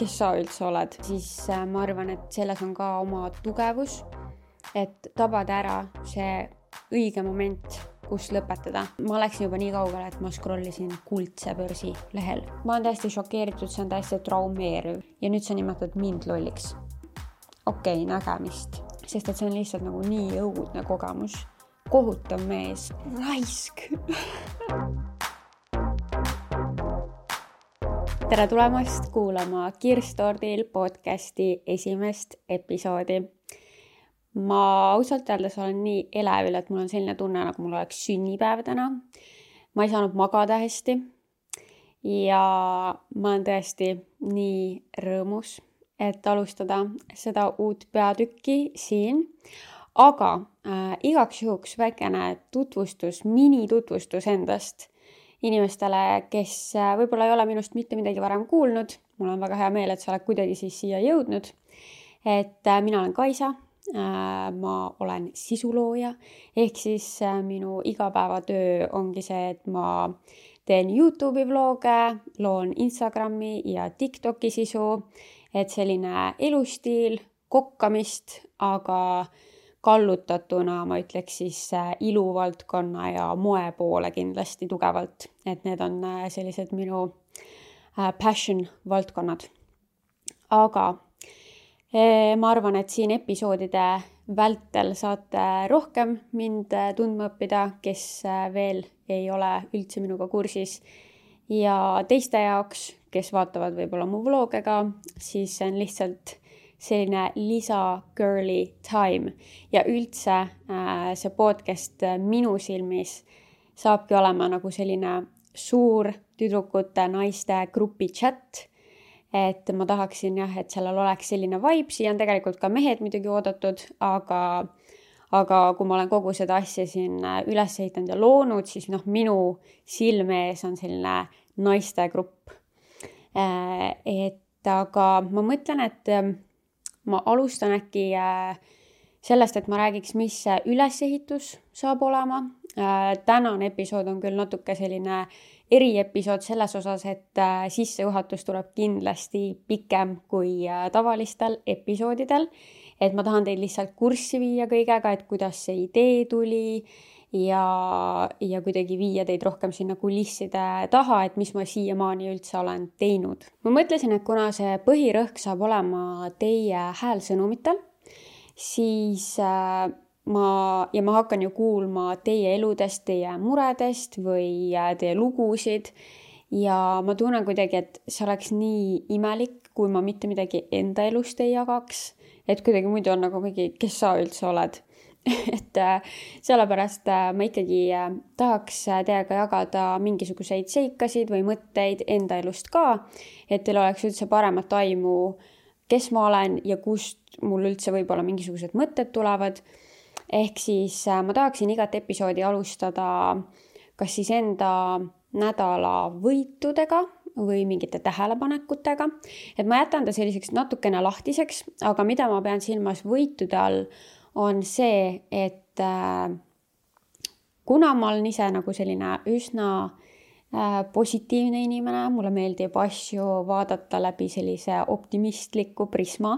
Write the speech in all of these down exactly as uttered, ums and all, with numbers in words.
kes sa üldse oled, siis ma arvan, et selles on ka oma tugevus, et tabada ära see õige moment, kus lõpetada. Ma läksin juba nii kaugele, et ma scrollisin Kuldse börsi lehel. Ma olen täiesti šokeeritud, see on täiesti traumeeriv ja nüüd sa nimetad mind lolliks. Okei, nägemist, sest et see on lihtsalt nagu nii õudne kogemus. Kohutav mees. Raisk. Tere tulemast kuulama Kirstordil podcasti esimest episoodi. Ma ausalt öeldes olen nii elevil, et mul on selline tunne, nagu mul oleks sünnipäev täna. Ma ei saanud magada hästi ja ma olen tõesti nii rõõmus, et alustada seda uut peatükki siin. Aga äh, igaks juhuks väikene tutvustus, minitutvustus endast inimestele, kes äh, võib-olla ei ole minust mitte midagi varem kuulnud. Mul on väga hea meel, et sa oled kuidagi siis siia jõudnud. Et äh, mina olen Kaisa, äh, ma olen sisulooja, ehk siis äh, minu igapäevatöö ongi see, et ma teen YouTube'i vloge, loon Instagrami ja TikToki sisu, et selline elustiil, kokkamist, aga kallutatuna, ma ütleks siis iluvaldkonna ja moe poole kindlasti tugevalt. Et need on sellised minu passion valdkonnad. Aga ma arvan, et siin episoodide vältel saate rohkem mind tundma õppida, kes veel ei ole üldse minuga kursis. Ja teiste jaoks, kes vaatavad võib-olla mu vlogega, siis see on lihtsalt selline lisa girly time ja üldse äh, see podcast minu silmis saabki olema nagu selline suur tüdrukute naiste grupi chat, et ma tahaksin jah, et sellel oleks selline vibe, siia on tegelikult ka mehed muidugi oodatud, aga, aga kui ma olen kogu seda asja siin üles ehitanud ja loonud, siis noh, minu silme ees on selline naiste grupp. Äh, et aga ma mõtlen, et ma alustan äkki sellest, et ma räägiks, mis ülesehitus saab olema. Tänane episood on küll natuke selline eriepisood selles osas, et sissejuhatus tuleb kindlasti pikem kui tavalistel episoodidel. Et ma tahan teid lihtsalt kurssi viia kõigega, et kuidas see idee tuli ja, ja kuidagi viia teid rohkem sinna kulisside taha, et mis ma siiamaani üldse olen teinud. Ma mõtlesin, et kuna see põhirõhk saab olema teie häälsõnumitel, siis äh, ma, ja ma hakkan ju kuulma teie eludest, teie muredest või teie lugusid ja ma tunnen kuidagi, et see oleks nii imelik, kui ma mitte midagi enda elust ei jagaks, et kuidagi muidu on nagu mingi, kes sa üldse oled. et sellepärast ma ikkagi tahaks teiega jagada mingisuguseid seikasid või mõtteid enda elust ka, et teil oleks üldse paremat aimu, kes ma olen ja kust mul üldse võib-olla mingisugused mõtted tulevad. Ehk siis ma tahaksin igat episoodi alustada kas siis enda nädala võitudega või mingite tähelepanekutega. Et ma jätan ta selliseks natukene lahtiseks, aga mida ma pean silmas võitude all, on see, et äh, kuna ma olen ise nagu selline üsna äh, positiivne inimene, mulle meeldib asju vaadata läbi sellise optimistliku prisma,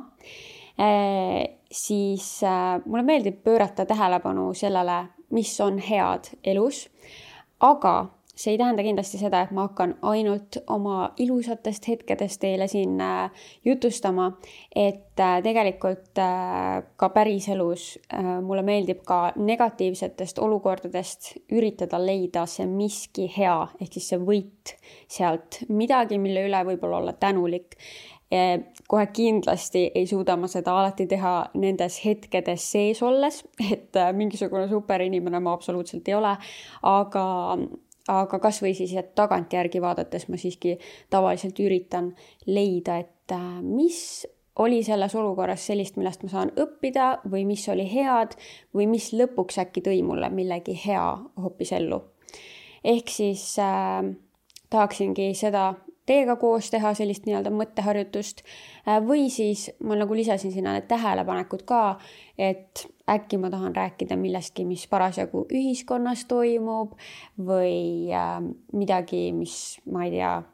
äh, siis äh, mulle meeldib pöörata tähelepanu sellele, mis on head elus, aga see ei tähenda kindlasti seda, et ma hakkan ainult oma ilusatest hetkedest teile siin jutustama, et tegelikult ka päris elus mulle meeldib ka negatiivsetest olukordadest üritada leida see miski hea, ehk siis see võit sealt, midagi, mille üle võib-olla olla tänulik. Kohe kindlasti ei suuda ma seda alati teha nendes hetkedes sees olles, et mingisugune superinimene ma absoluutselt ei ole, aga Aga kas või siis, et tagantjärgi vaadates ma siiski tavaliselt üritan leida, et mis oli selles olukorras sellist, millest ma saan õppida või mis oli head või mis lõpuks äkki tõi mulle millegi hea hoopis ellu. Ehk siis äh, tahaksingi seda teiega koos teha sellist nii-öelda mõtteharjutust või siis ma nagu lisasin sinna need tähelepanekud ka, et äkki ma tahan rääkida millestki, mis parasjagu ühiskonnas toimub või midagi, mis, ma ei tea,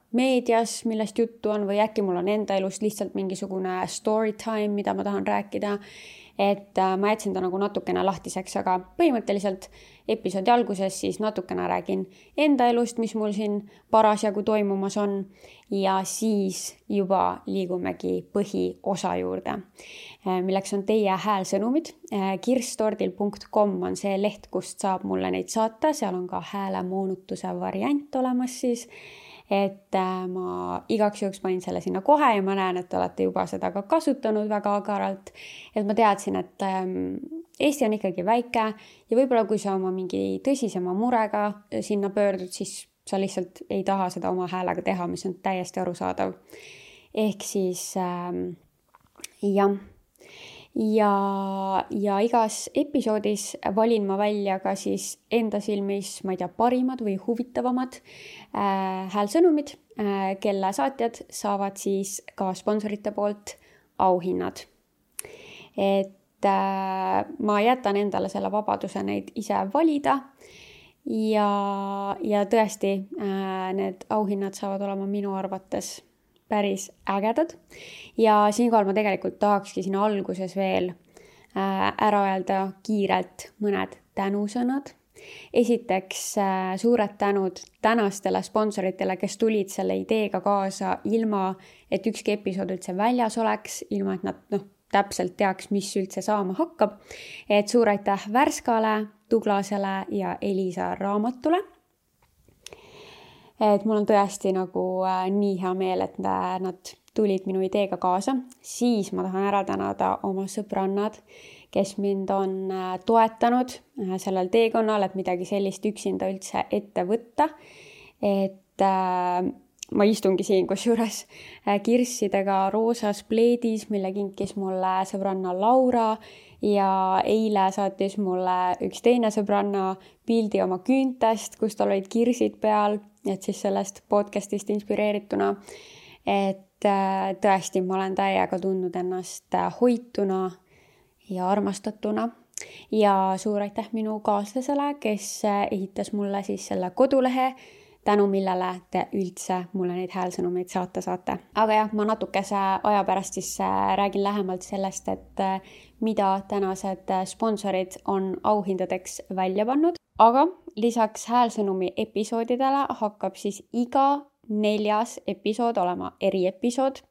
meedias, millest juttu on, või äkki mul on enda elust lihtsalt mingisugune story time, mida ma tahan rääkida. Et ma jätsin ta nagu natukene lahtiseks, aga põhimõtteliselt episoodi alguses siis natukene räägin enda elust, mis mul siin parasjagu toimumas on, ja siis juba liigumegi põhiosa juurde, milleks on teie häälsõnumid. kirstordil punkt com on see leht, kust saab mulle neid saata, seal on ka häälemoonutuse variant olemas siis. Et ma igaks juhuks panin selle sinna kohe ja ma näen, et olete juba seda ka kasutanud väga agaralt. Et ma teadsin, et Eesti on ikkagi väike ja võib-olla kui sa oma mingi tõsisema murega sinna pöördud, siis sa lihtsalt ei taha seda oma häälega teha, mis on täiesti arusaadav. Ehk siis ähm, jah. Ja, ja igas episoodis valin ma välja ka siis enda silmis, ma ei tea, parimad või huvitavamad äh, häälsõnumid, äh, kelle saatjad saavad siis ka sponsorite poolt auhinnad. Et äh, ma jätan endale selle vabaduse neid ise valida ja, ja tõesti äh, need auhinnad saavad olema minu arvates päris ägedad. Ja siinkohal ma tegelikult tahakski siin alguses veel ära öelda kiirelt mõned tänusõnad. Esiteks suured tänud tänastele sponsoritele, kes tulid selle ideega kaasa ilma, et ükski episood üldse väljas oleks, ilma et nad noh, täpselt teaks, mis üldse saama hakkab. Et suur aitäh Värskale, Tuglasele ja Elisa Raamatule. Et mul on tõesti nagu äh, nii hea meel, et nad tulid minu ideega kaasa. Siis ma tahan ära tänada oma sõbrannad, kes mind on äh, toetanud äh, sellel teekonnal, et midagi sellist üksinda üldse ette võtta. Et äh, ma istungi siin kusjuures äh, kirssidega roosas pleedis, mille kinkis mulle sõbranna Laura. Ja eile saatis mulle üks teine sõbranna pildi oma küüntest, kus tal olid kirsid peal. Et siis sellest podcastist inspireerituna, et tõesti ma olen täiega tundnud ennast hoituna ja armastatuna ja suur aitäh minu kaaslasele, kes ehitas mulle siis selle kodulehe, tänu millele te üldse mulle neid häälsõnumeid saata saate. Aga jah, ma natukese aja pärast siis räägin lähemalt sellest, et mida tänased sponsorid on auhindadeks välja pannud. Aga lisaks häälsõnumi episoodidele hakkab siis iga neljas episood olema eriepisood.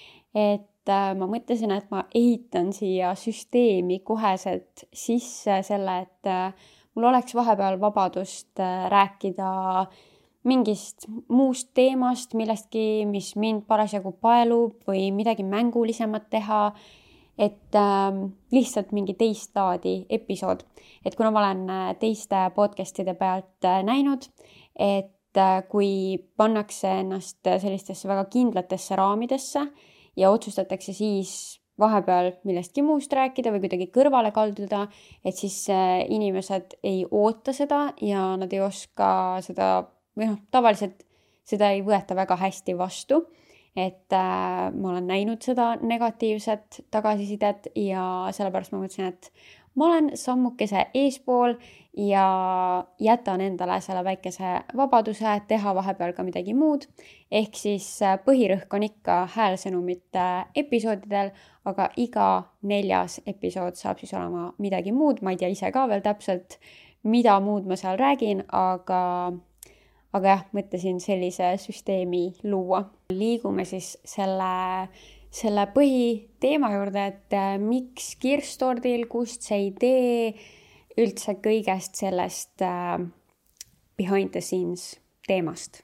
Et ma mõtlesin, et ma ehitan siia süsteemi koheselt sisse selle, et mul oleks vahepeal vabadust rääkida mingist muust teemast, millestki, mis mind parasjagu paelub või midagi mängulisemat teha. Et äh, lihtsalt mingi teist laadi episood. Et kuna ma olen teiste podcastide pealt näinud, et äh, kui pannakse ennast sellistesse väga kindlatesse raamidesse ja otsustatakse siis vahepeal millestki muust rääkida või kuidagi kõrvale kalduda, et siis äh, inimesed ei oota seda ja nad ei oska seda, või noh, tavaliselt seda ei võeta väga hästi vastu. Et äh, ma olen näinud seda negatiivset tagasisidet ja sellepärast ma mõtlesin, et ma olen sammukese eespool ja jätan endale selle väikese vabaduse teha vahepeal ka midagi muud. Ehk siis põhirõhk on ikka häälsõnumite episoodidel, aga iga neljas episood saab siis olema midagi muud. Ma ei tea ise ka veel täpselt, mida muud ma seal räägin, aga... Aga jah, mõtlesin sellise süsteemi luua. Liigume siis selle, selle põhiteema juurde, et miks Kirstordil, kust see idee üldse kõigest sellest uh, behind the scenes teemast.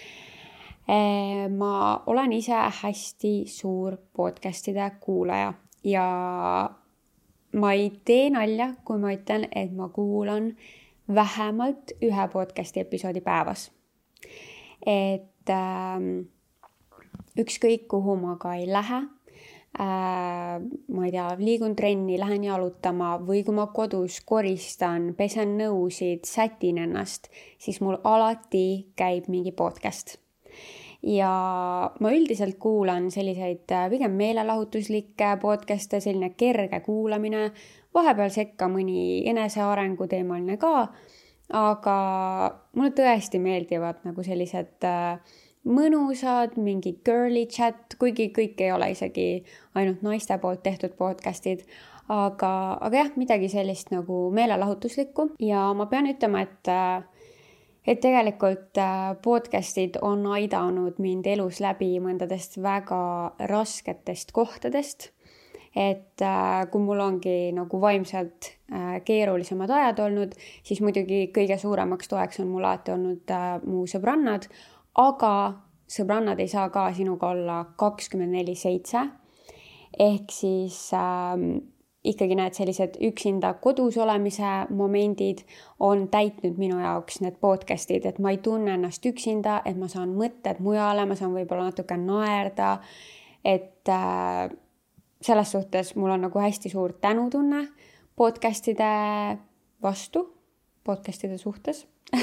Ma olen ise hästi suur podcastide kuulaja ja ma ei tee nalja, kui ma ütlen, et ma kuulan vähemalt ühe podcasti episoodi päevas. Et äh, ükskõik kuhu ma ka ei lähe, äh, ma ei tea, liigun trenni, lähen jalutama või kui ma kodus koristan, pesen nõusid, sätin ennast, siis mul alati käib mingi podcast. Ja ma üldiselt kuulan selliseid pigem meelelahutuslikke podcaste, selline kerge kuulamine, vahepeal sekka mõni enesearengu teemaline ka, aga mulle tõesti meeldivad nagu sellised mõnusad, mingi girly chat, kuigi kõik ei ole isegi ainult naiste poolt tehtud podcastid, aga, aga jah, midagi sellist nagu meelelahutuslikku ja ma pean ütlema, et et tegelikult podcastid on aidanud mind elus läbi mõndadest väga rasketest kohtadest, et kui mul ongi nagu vaimselt keerulisemad ajad olnud, siis muidugi kõige suuremaks toeks on mul alati olnud mu sõbrannad, aga sõbrannad ei saa ka sinuga olla kakskümmend neli seitse, ehk siis äh, ikkagi need sellised üksinda kodus olemise momendid on täitnud minu jaoks need podcastid, et ma ei tunne ennast üksinda, et ma saan mõtted mujale, ma saan võib-olla natuke naerda, et äh, selles suhtes mul on nagu hästi suur tänutunne podcastide vastu, podcastide suhtes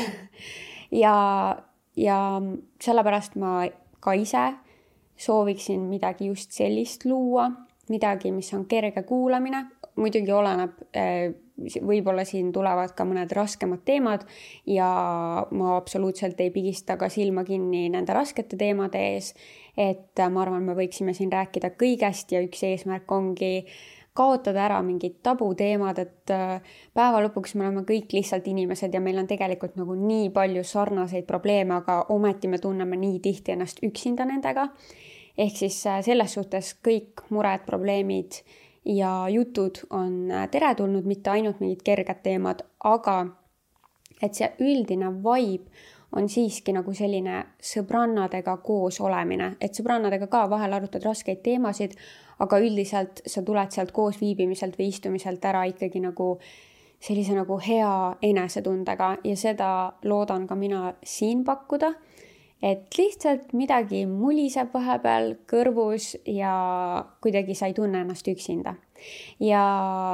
ja, ja sellepärast ma ka ise sooviksin midagi just sellist luua, midagi, mis on kerge kuulamine, muidugi oleneb, võib-olla siin tulevad ka mõned raskemad teemad ja ma absoluutselt ei pigista ka silma kinni nende raskete teemade ees, et ma arvan, me võiksime siin rääkida kõigest ja üks eesmärk ongi kaotada ära mingid tabuteemad, et päeva lõpuks me oleme kõik lihtsalt inimesed ja meil on tegelikult nagu nii palju sarnaseid probleeme, aga ometi me tunneme nii tihti ennast üksinda nendega. Ehk siis selles suhtes kõik mured, probleemid ja jutud on teretulnud, mitte ainult mingid kerged teemad, aga et see üldine vibe on siiski nagu selline sõbrannadega koos olemine, et sõbrannadega ka vahel arutad raskeid teemasid, aga üldiselt sa tuled sealt koos viibimiselt või istumiselt ära ikkagi nagu sellise nagu hea enesetundega ja seda loodan ka mina siin pakkuda. Et lihtsalt midagi muliseb vahepeal kõrvus ja kuidagi sa ei tunne ennast üksinda. Ja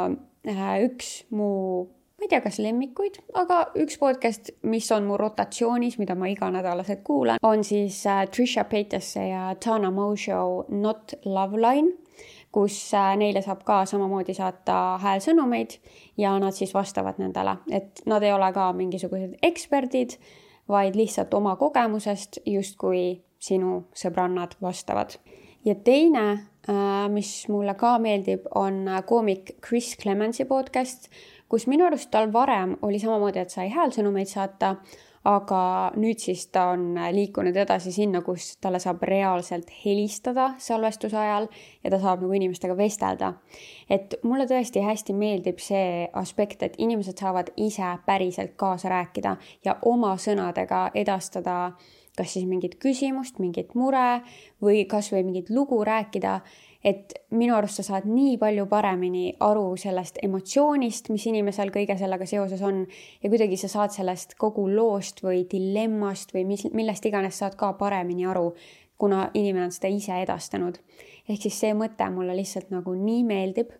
üks mu, ma ei tea, kas lemmikuid, aga üks podcast, mis on mu rotatsioonis, mida ma iganädalaselt kuulan, on siis Trisha Paytase ja Tana Mongeau Not Love Line, kus neile saab ka samamoodi saata häälsõnumeid ja nad siis vastavad nendele. Et nad ei ole ka mingisugused eksperdid, vaid lihtsalt oma kogemusest justkui sinu sõbrannad vastavad. Ja teine, mis mulle ka meeldib, on koomik Chris Clemensi podcast, kus minu arust tal varem oli samamoodi, et sai häälsõnumeid saata, aga nüüd siis ta on liikunud edasi sinna, kus talle saab reaalselt helistada salvestuse ajal ja ta saab nagu inimestega vestelda. Et mulle tõesti hästi meeldib see aspekt, et inimesed saavad ise päriselt kaasa rääkida ja oma sõnadega edastada kas siis mingit küsimust, mingit mure või kas või mingit lugu rääkida. Et minu arust sa saad nii palju paremini aru sellest emotsioonist, mis inimesel kõige sellega seoses on ja kuidagi sa saad sellest kogu loost või dilemmast või mis, millest iganes saad ka paremini aru, kuna inimene on seda ise edastanud. Ehk siis see mõte mulle lihtsalt nagu nii meeldib,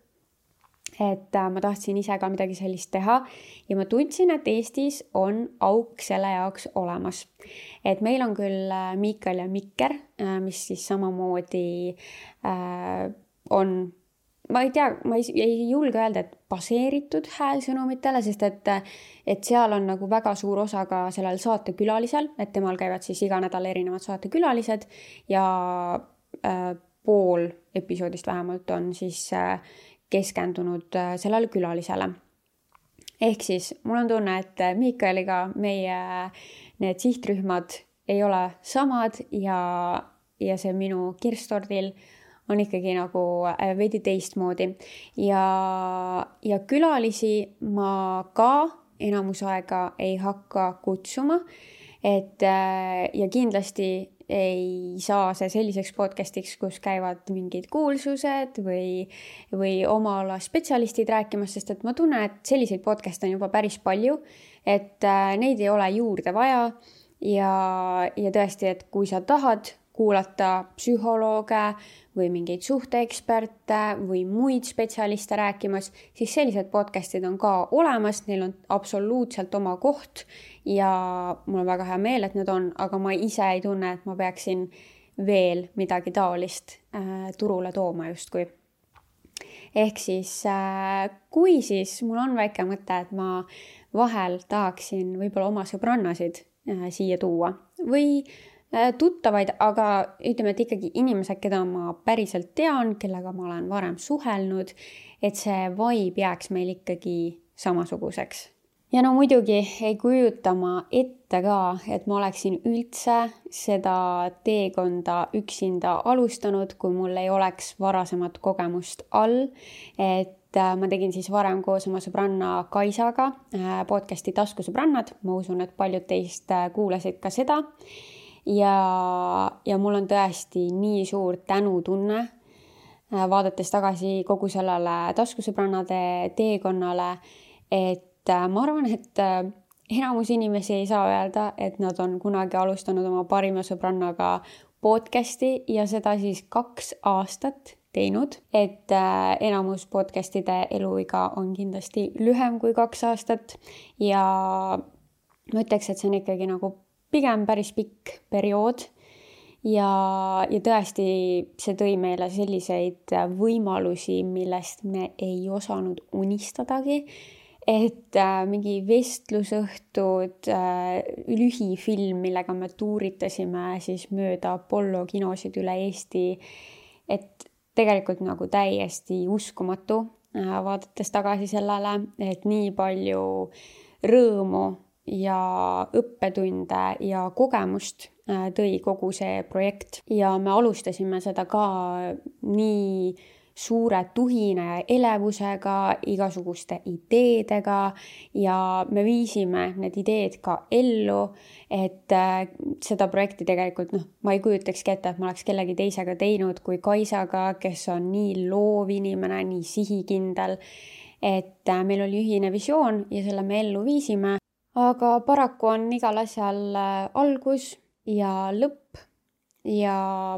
et ma tahtsin ise ka midagi sellist teha ja ma tundsin, et Eestis on auk selle jaoks olemas. Et meil on küll Miikal ja Mikker, mis siis samamoodi äh, on, ma ei tea, ma ei, ei julge öelda, et baseeritud häälsõnumitele, sest et, et seal on nagu väga suur osa ka sellel saatekülalisel, et temal käivad siis iga nädal erinevad saatekülalised ja äh, pool episoodist vähemalt on siis äh, keskendunud sellele külalisele. Ehk siis mul on tunne, et Miikaliga meie need sihtrühmad ei ole samad ja, ja see minu kirstordil on ikkagi nagu veidi teistmoodi. Ja, ja külalisi ma ka enamus aega ei hakka kutsuma, et ja kindlasti ei saa see selliseks podcastiks, kus käivad mingid kuulsused või, või oma ala spetsialistid rääkimas, sest et ma tunnen, et selliseid podcaste on juba päris palju, et neid ei ole juurde vaja ja, ja tõesti, et kui sa tahad kuulata psühholooge või mingeid suhteeksperte või muid spetsialiste rääkimas, siis sellised podcastid on ka olemas, neil on absoluutselt oma koht ja mul on väga hea meel, et need on, aga ma ise ei tunne, et ma peaksin veel midagi taolist äh, turule tooma justkui. Ehk siis, äh, kui siis mul on väike mõte, et ma vahel tahaksin võib-olla oma sõbrannasid äh, siia tuua või tuttavaid, aga ütleme, et ikkagi inimesed, keda ma päriselt tean, kellega ma olen varem suhelnud, et see vibe jääks meil ikkagi samasuguseks. Ja no muidugi ei kujuta ma ette ka, et ma oleksin üldse seda teekonda üksinda alustanud, kui mul ei oleks varasemat kogemust all. Et ma tegin siis varem koos oma sõbranna Kaisaga podcasti Taskusõbrannad. Ma usun, et paljud teist kuulasid ka seda. Ja, ja mul on tõesti nii suur tänutunne, vaadates tagasi kogu sellele Taskusõbrannade teekonnale, et ma arvan, et enamus inimesi ei saa öelda, et nad on kunagi alustanud oma parima sõbrannaga podcasti ja seda siis kaks aastat teinud. Et enamus podcastide eluiga on kindlasti lühem kui kaks aastat ja ma ütleks, et see on ikkagi nagu pigem päris pikk periood. Ja, ja tõesti see tõi meile selliseid võimalusi, millest me ei osanud unistadagi. Et äh, mingi vestlusõhtud, äh, lühifilm, millega me tuuritasime siis mööda Apollo kinosid üle Eesti. Et tegelikult nagu täiesti uskumatu äh, vaadates tagasi sellele, et nii palju rõõmu ja õppetunde ja kogemust äh, tõi kogu see projekt. Ja me alustasime seda ka nii suure tuhina ja elevusega, igasuguste ideedega ja me viisime need ideed ka ellu, et äh, seda projekti tegelikult, noh, ma ei kujutakski ette, et ma oleks kellegi teisega teinud kui Kaisaga, kes on nii loov inimene, nii sihikindel, et äh, meil oli ühine visioon ja selle me ellu viisime, aga paraku on igal asjal äh, algus ja lõpp ja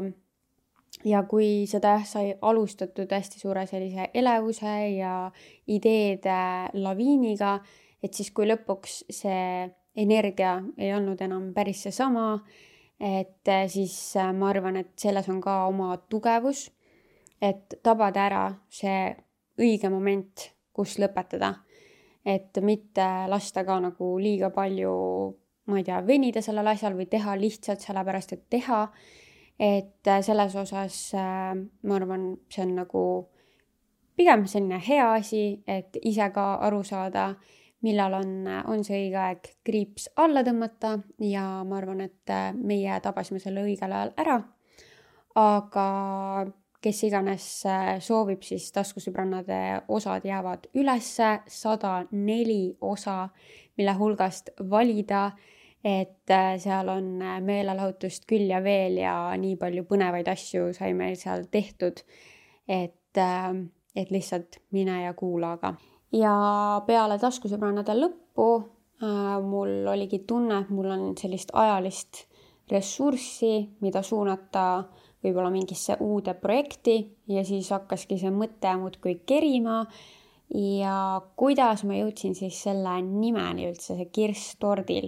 Ja kui seda sai alustatud hästi suure sellise elevuse ja ideede laviiniga, et siis kui lõpuks see energia ei olnud enam päris seesama, et siis ma arvan, et selles on ka oma tugevus, et tabada ära see õige moment, kus lõpetada. Et mitte lasta ka nagu liiga palju, ma ei tea, venida sellel asjal või teha lihtsalt sellepärast, et teha. Et selles osas ma arvan, see on nagu pigem selline hea asi, et ise ka aru saada, millal on, on see õige aeg kriips alla tõmmata ja ma arvan, et meie tabasime selle õigel ajal ära. Aga kes iganes soovib, siis Taskusõbrannade osad jäävad ülesse, sada neli osa, mille hulgast valida. Et seal on meelelahutust küll ja veel ja nii palju põnevaid asju sai meil seal tehtud, et, et lihtsalt mine ja kuula aga. Ja peale Taskusõbrannade lõppu äh, mul oligi tunne, et mul on sellist ajalist ressurssi, mida suunata võib-olla mingisse uude projekti ja siis hakkaski see mõte muudkui kerima ja kuidas ma jõudsin siis selle nimeni üldse, see Kirstordil.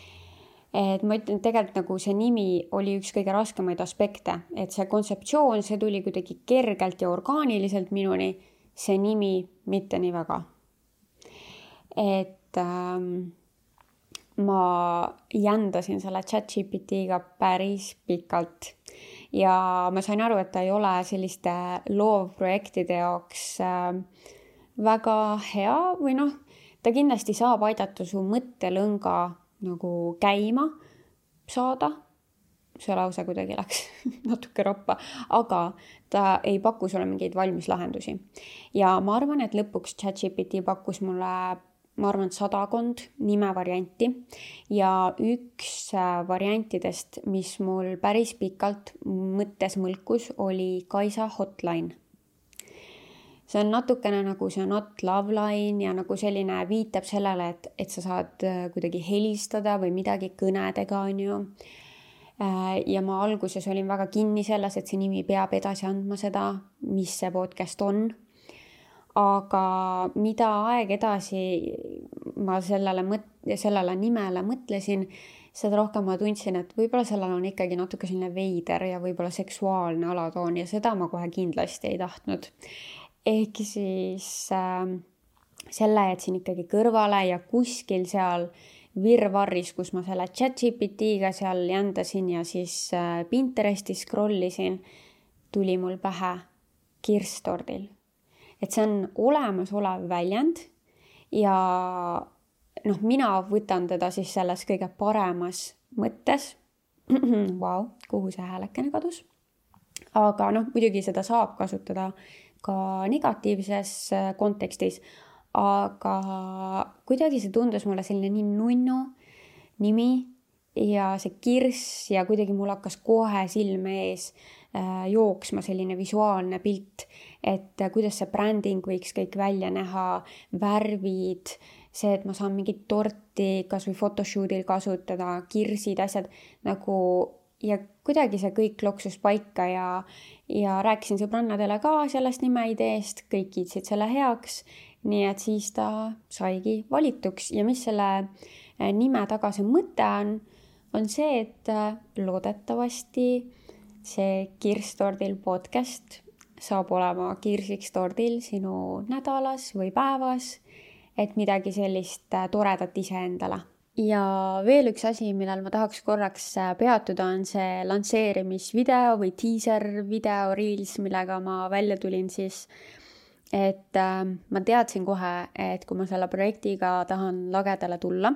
Et ma ütlen, tegelikult nagu see nimi oli üks kõige raskemaid aspekte, et see kontseptsioon, see tuli kuidagi kergelt ja orgaaniliselt minuni, see nimi mitte nii väga. Et ähm, ma jändasin selle ChatGPT-ga päris pikalt ja ma sain aru, et ta ei ole selliste loovprojektide jaoks äh, väga hea või noh, ta kindlasti saab aidata su mõttelõnga nagu käima saada, see lause kuidagi läks natuke roppa, aga ta ei paku sulle mingeid valmis lahendusi. Ja ma arvan, et lõpuks ChatGPT pakkus mulle, ma arvan, sadakond nime varianti ja üks variantidest, mis mul päris pikalt mõttes mõlkus, oli Kaisa hotline. See on natukene nagu see not love line ja nagu selline viitab sellele, et, et sa saad kuidagi helistada või midagi kõnedega, on ju. Ja ma alguses olin väga kinni selles, et see nimi peab edasi andma seda, mis see podcast on. Aga mida aeg edasi ma sellele, mõt- sellele nimele mõtlesin, seda rohkem ma tundsin, et võib-olla sellel on ikkagi natuke selline veider ja võib-olla seksuaalne alatoon ja seda ma kohe kindlasti ei tahtnud. Ehk siis äh, selle jätsin ikkagi kõrvale ja kuskil seal virvarris, kus ma selle ChatGPT-ga seal jändasin ja siis Pinteresti scrollisin, tuli mul pähe kirstordil. Et see on olemasolev väljend ja noh, mina võtan teda siis selles kõige paremas mõttes. Vau, kuhu see häälekene kadus. Aga noh, muidugi seda saab kasutada ka negatiivses kontekstis, aga kuidagi see tundus mulle selline nii nunnu nimi ja see kirss ja kuidagi mul hakkas kohe silme ees jooksma selline visuaalne pilt, et kuidas see bränding võiks kõik välja näha, värvid, see, et ma saan mingit torti kas või photoshoot'il kasutada, kirsid, asjad nagu ja kuidagi see kõik loksus paika ja, ja rääkisin sõbrannadele ka sellest nime ideest, kõik kiitsid selle heaks, nii et siis ta saigi valituks ja mis selle nime taga see mõte on, on see, et loodetavasti see Kirstordil podcast saab olema kirsiks tordil sinu nädalas või päevas, et midagi sellist toredat iseendale. Ja veel üks asi, millal ma tahaks korraks peatuda, on see lansseerimisvideo või teaser video reels, millega ma välja tulin siis, et äh, ma teadsin kohe, et kui ma selle projektiga tahan lagedale tulla,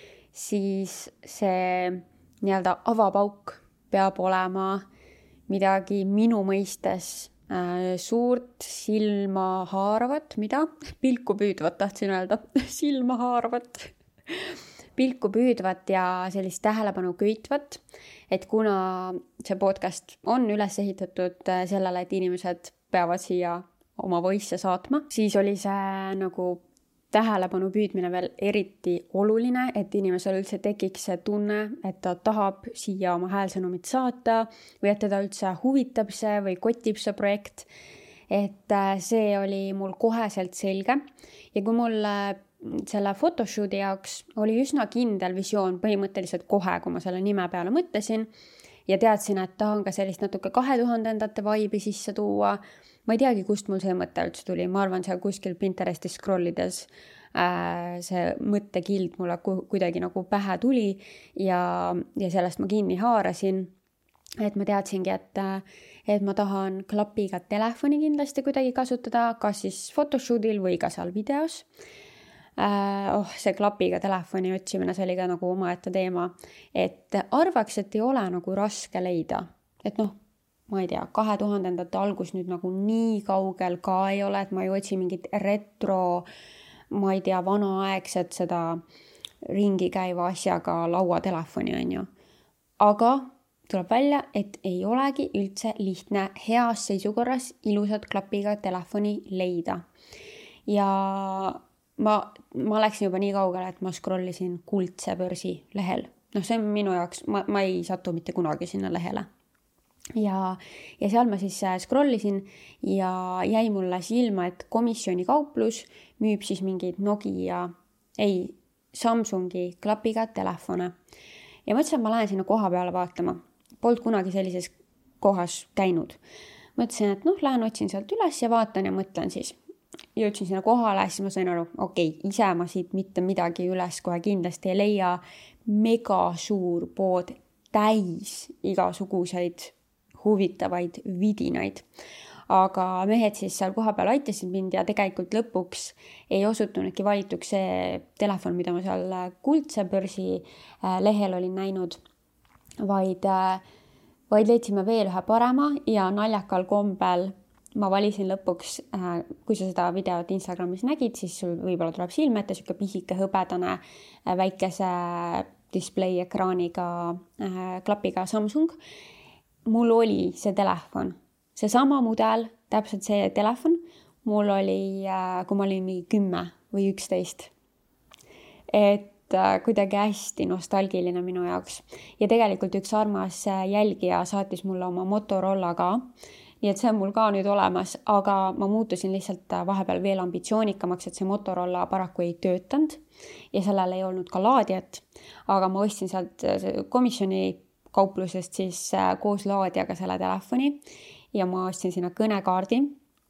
siis see nii-öelda avapauk peab olema midagi minu mõistes äh, suurt silma haaravat, mida? Pilku püüdvat, tahtsin öelda, silma haaravat. Pilku püüdvat ja sellist tähelepanu köitvat, et kuna see podcast on üles ehitatud sellele, et inimesed peavad siia oma voice saatma, siis oli see nagu tähelepanu püüdmine veel eriti oluline, et inimesel üldse tekiks see tunne, et ta tahab siia oma häälsõnumit saata või et teda üldse huvitab see või kotib see projekt. Et see oli mul koheselt selge ja kui mul selle photoshooti jaoks oli üsna kindel visioon põhimõtteliselt kohe, kui ma selle nime peale mõtlesin ja teadsin, et tahan ka sellist natuke kahe tuhandendate vibe'i sisse tuua. Ma ei teagi, kust mul see mõte üldse tuli. Ma arvan, see kuskil Pinteresti scrollides äh, see mõttekild mulle kuidagi nagu pähe tuli ja, ja sellest ma kinni haarasin. Et ma teadsingi, et, et ma tahan klapiga telefoni kindlasti kuidagi kasutada, kas siis photoshoot'il või ka seal videos. Uh, oh, see klapiga telefoni otsimine, see oli ka nagu omaette teema, et arvaks, et ei ole nagu raske leida, et noh, ma ei tea, kahe tuhandendate algus nüüd nagu nii kaugel ka ei ole, et ma ei otsi mingit retro, ma ei tea, vanaaegset seda ringi käiva asjaga lauatelefoni on ju, aga tuleb välja, et ei olegi üldse lihtne heas seisukorras ilusat klapiga telefoni leida ja Ma, ma läksin juba nii kaugele, et ma scrollisin Kuldse börsi lehel. Noh, see on minu jaoks, ma, ma ei satu mitte kunagi sinna lehele. Ja, ja seal ma siis scrollisin ja jäi mulle silma, et komisjoni kauplus müüb siis mingid Nokia, ei, Samsungi klapiga telefone. Ja mõtlesin, et ma lähen sinna koha peale vaatama. Polnud kunagi sellises kohas käinud. Mõtlesin, et noh, lähen otsin sealt üles ja vaatan ja mõtlen siis. Jõudsin sinna kohale, siis ma sain aru, okei, okay, ise ma siit mitte midagi üles kohe kindlasti ei leia. Mega suur pood täis igasuguseid huvitavaid vidinaid. Aga mehed siis seal koha peal aitasid mind ja tegelikult lõpuks ei osutunudki valituks see telefon, mida ma seal Kuldse börsi lehel olin näinud, vaid, vaid leidsime veel ühe parema ja naljakal kombel ma valisin lõpuks, kui sa seda videot Instagramis nägid, siis sul võib-olla tuleb silme ette siuke pisike hõbedane väikese display ekraaniga klapiga Samsung. Mul oli see telefon, see sama mudel, täpselt see telefon, mul oli, kui ma olin mingi kümme või üksteist. Et kuidagi hästi nostalgiline minu jaoks. Ja tegelikult üks armas jälgija saatis mulle oma Motorola ka, nii et see on mul ka nüüd olemas, aga ma muutusin lihtsalt vahepeal veel ambitsioonikamaks, et see Motorola paraku ei töötanud ja sellel ei olnud ka laadijat, aga ma ostsin sealt komisjoni kauplusest siis koos laadijaga selle telefoni ja ma ostsin sinna kõnekaardi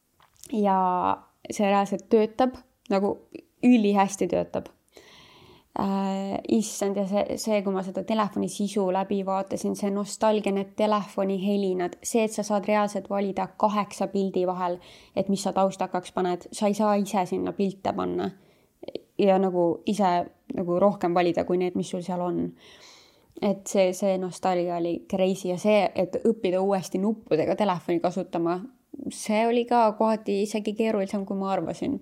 ja see reaalselt töötab, nagu ülihästi töötab. äh, issand ja see, see, kui ma seda telefoni sisu läbi vaatasin, see nostalgia, need telefoni helinad, see, et sa saad reaalselt valida kaheksa pildi vahel, et mis sa taustakaks paned, sa ei saa ise sinna pilte panna ja nagu ise nagu rohkem valida kui need, mis sul seal on. Et see, see nostalgia oli crazy ja see, et õppida uuesti nuppudega telefoni kasutama, see oli ka kohati isegi keerulisem, kui ma arvasin.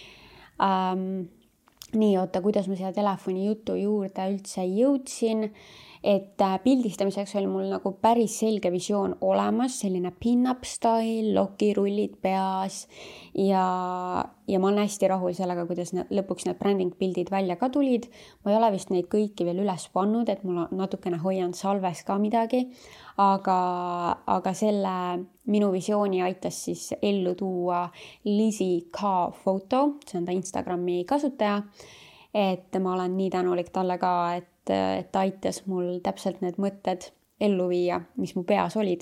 Um, nii, oota, kuidas ma selle telefoni jutu juurde üldse jõudsin, et pildistamiseks oli mul nagu päris selge visioon olemas, selline pin-up style, lokirullid peas ja, ja ma olen hästi rahul sellega, kuidas ne, lõpuks need branding pildid välja ka tulid. Ma ei ole vist neid kõiki veel üles pannud, et mul natukene hoian salves ka midagi, aga, aga selle minu visiooni aitas siis ellu tuua Lizzie K. Photo, see on ta Instagrami kasutaja, et ma olen nii tänulik talle ka, et et ta aitas mul täpselt need mõtted ellu viia, mis mu peas olid.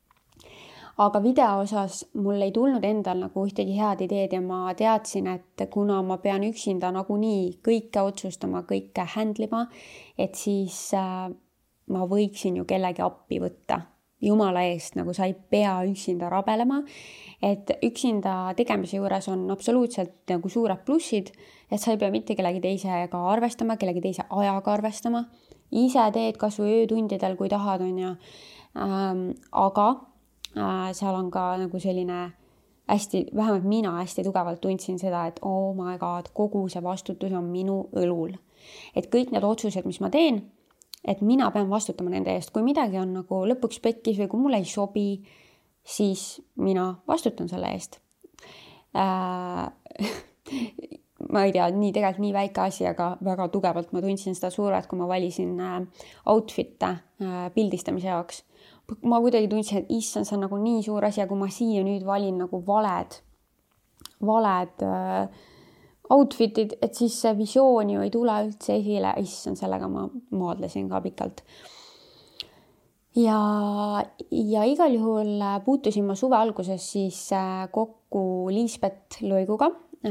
Aga video osas mul ei tulnud endal nagu ühtegi head ideed ja ma teadsin, et kuna ma pean üksinda nagunii kõike otsustama, kõike handlima, et siis äh, ma võiksin ju kellegi appi võtta. Jumala eest, nagu sa ei pea üksinda rabelema, et üksinda tegemise juures on absoluutselt nagu suured plussid, et sa ei pea mitte kellegi teisega arvestama, kellegi teise ajaga arvestama. Ise teed kas või öötundidel, kui tahad, on ja. Ähm, aga äh, seal on ka nagu selline hästi, vähemalt mina hästi tugevalt tundsin seda, et oh my god, kogu see vastutus on minu õlul. Et kõik need otsused, mis ma teen, et mina pean vastutama nende eest. Kui midagi on nagu lõpuks pekkis või kui mulle ei sobi, siis mina vastutan selle eest. Äh, ma ei tea, nii tegelikult nii väike asi, aga väga tugevalt ma tundsin seda survet, kui ma valisin outfit'e pildistamise jaoks. Ma kuidagi tundsin, et issand, see on nagu nii suur asi, kui ma siia nüüd valin nagu valed, valed outfit'id, et siis see visioon ju ei tule üldse esile. Issand, sellega ma maadlesin ka pikalt. Ja, ja igal juhul puutusin ma suve alguses siis kokku Liisbet Loiguga.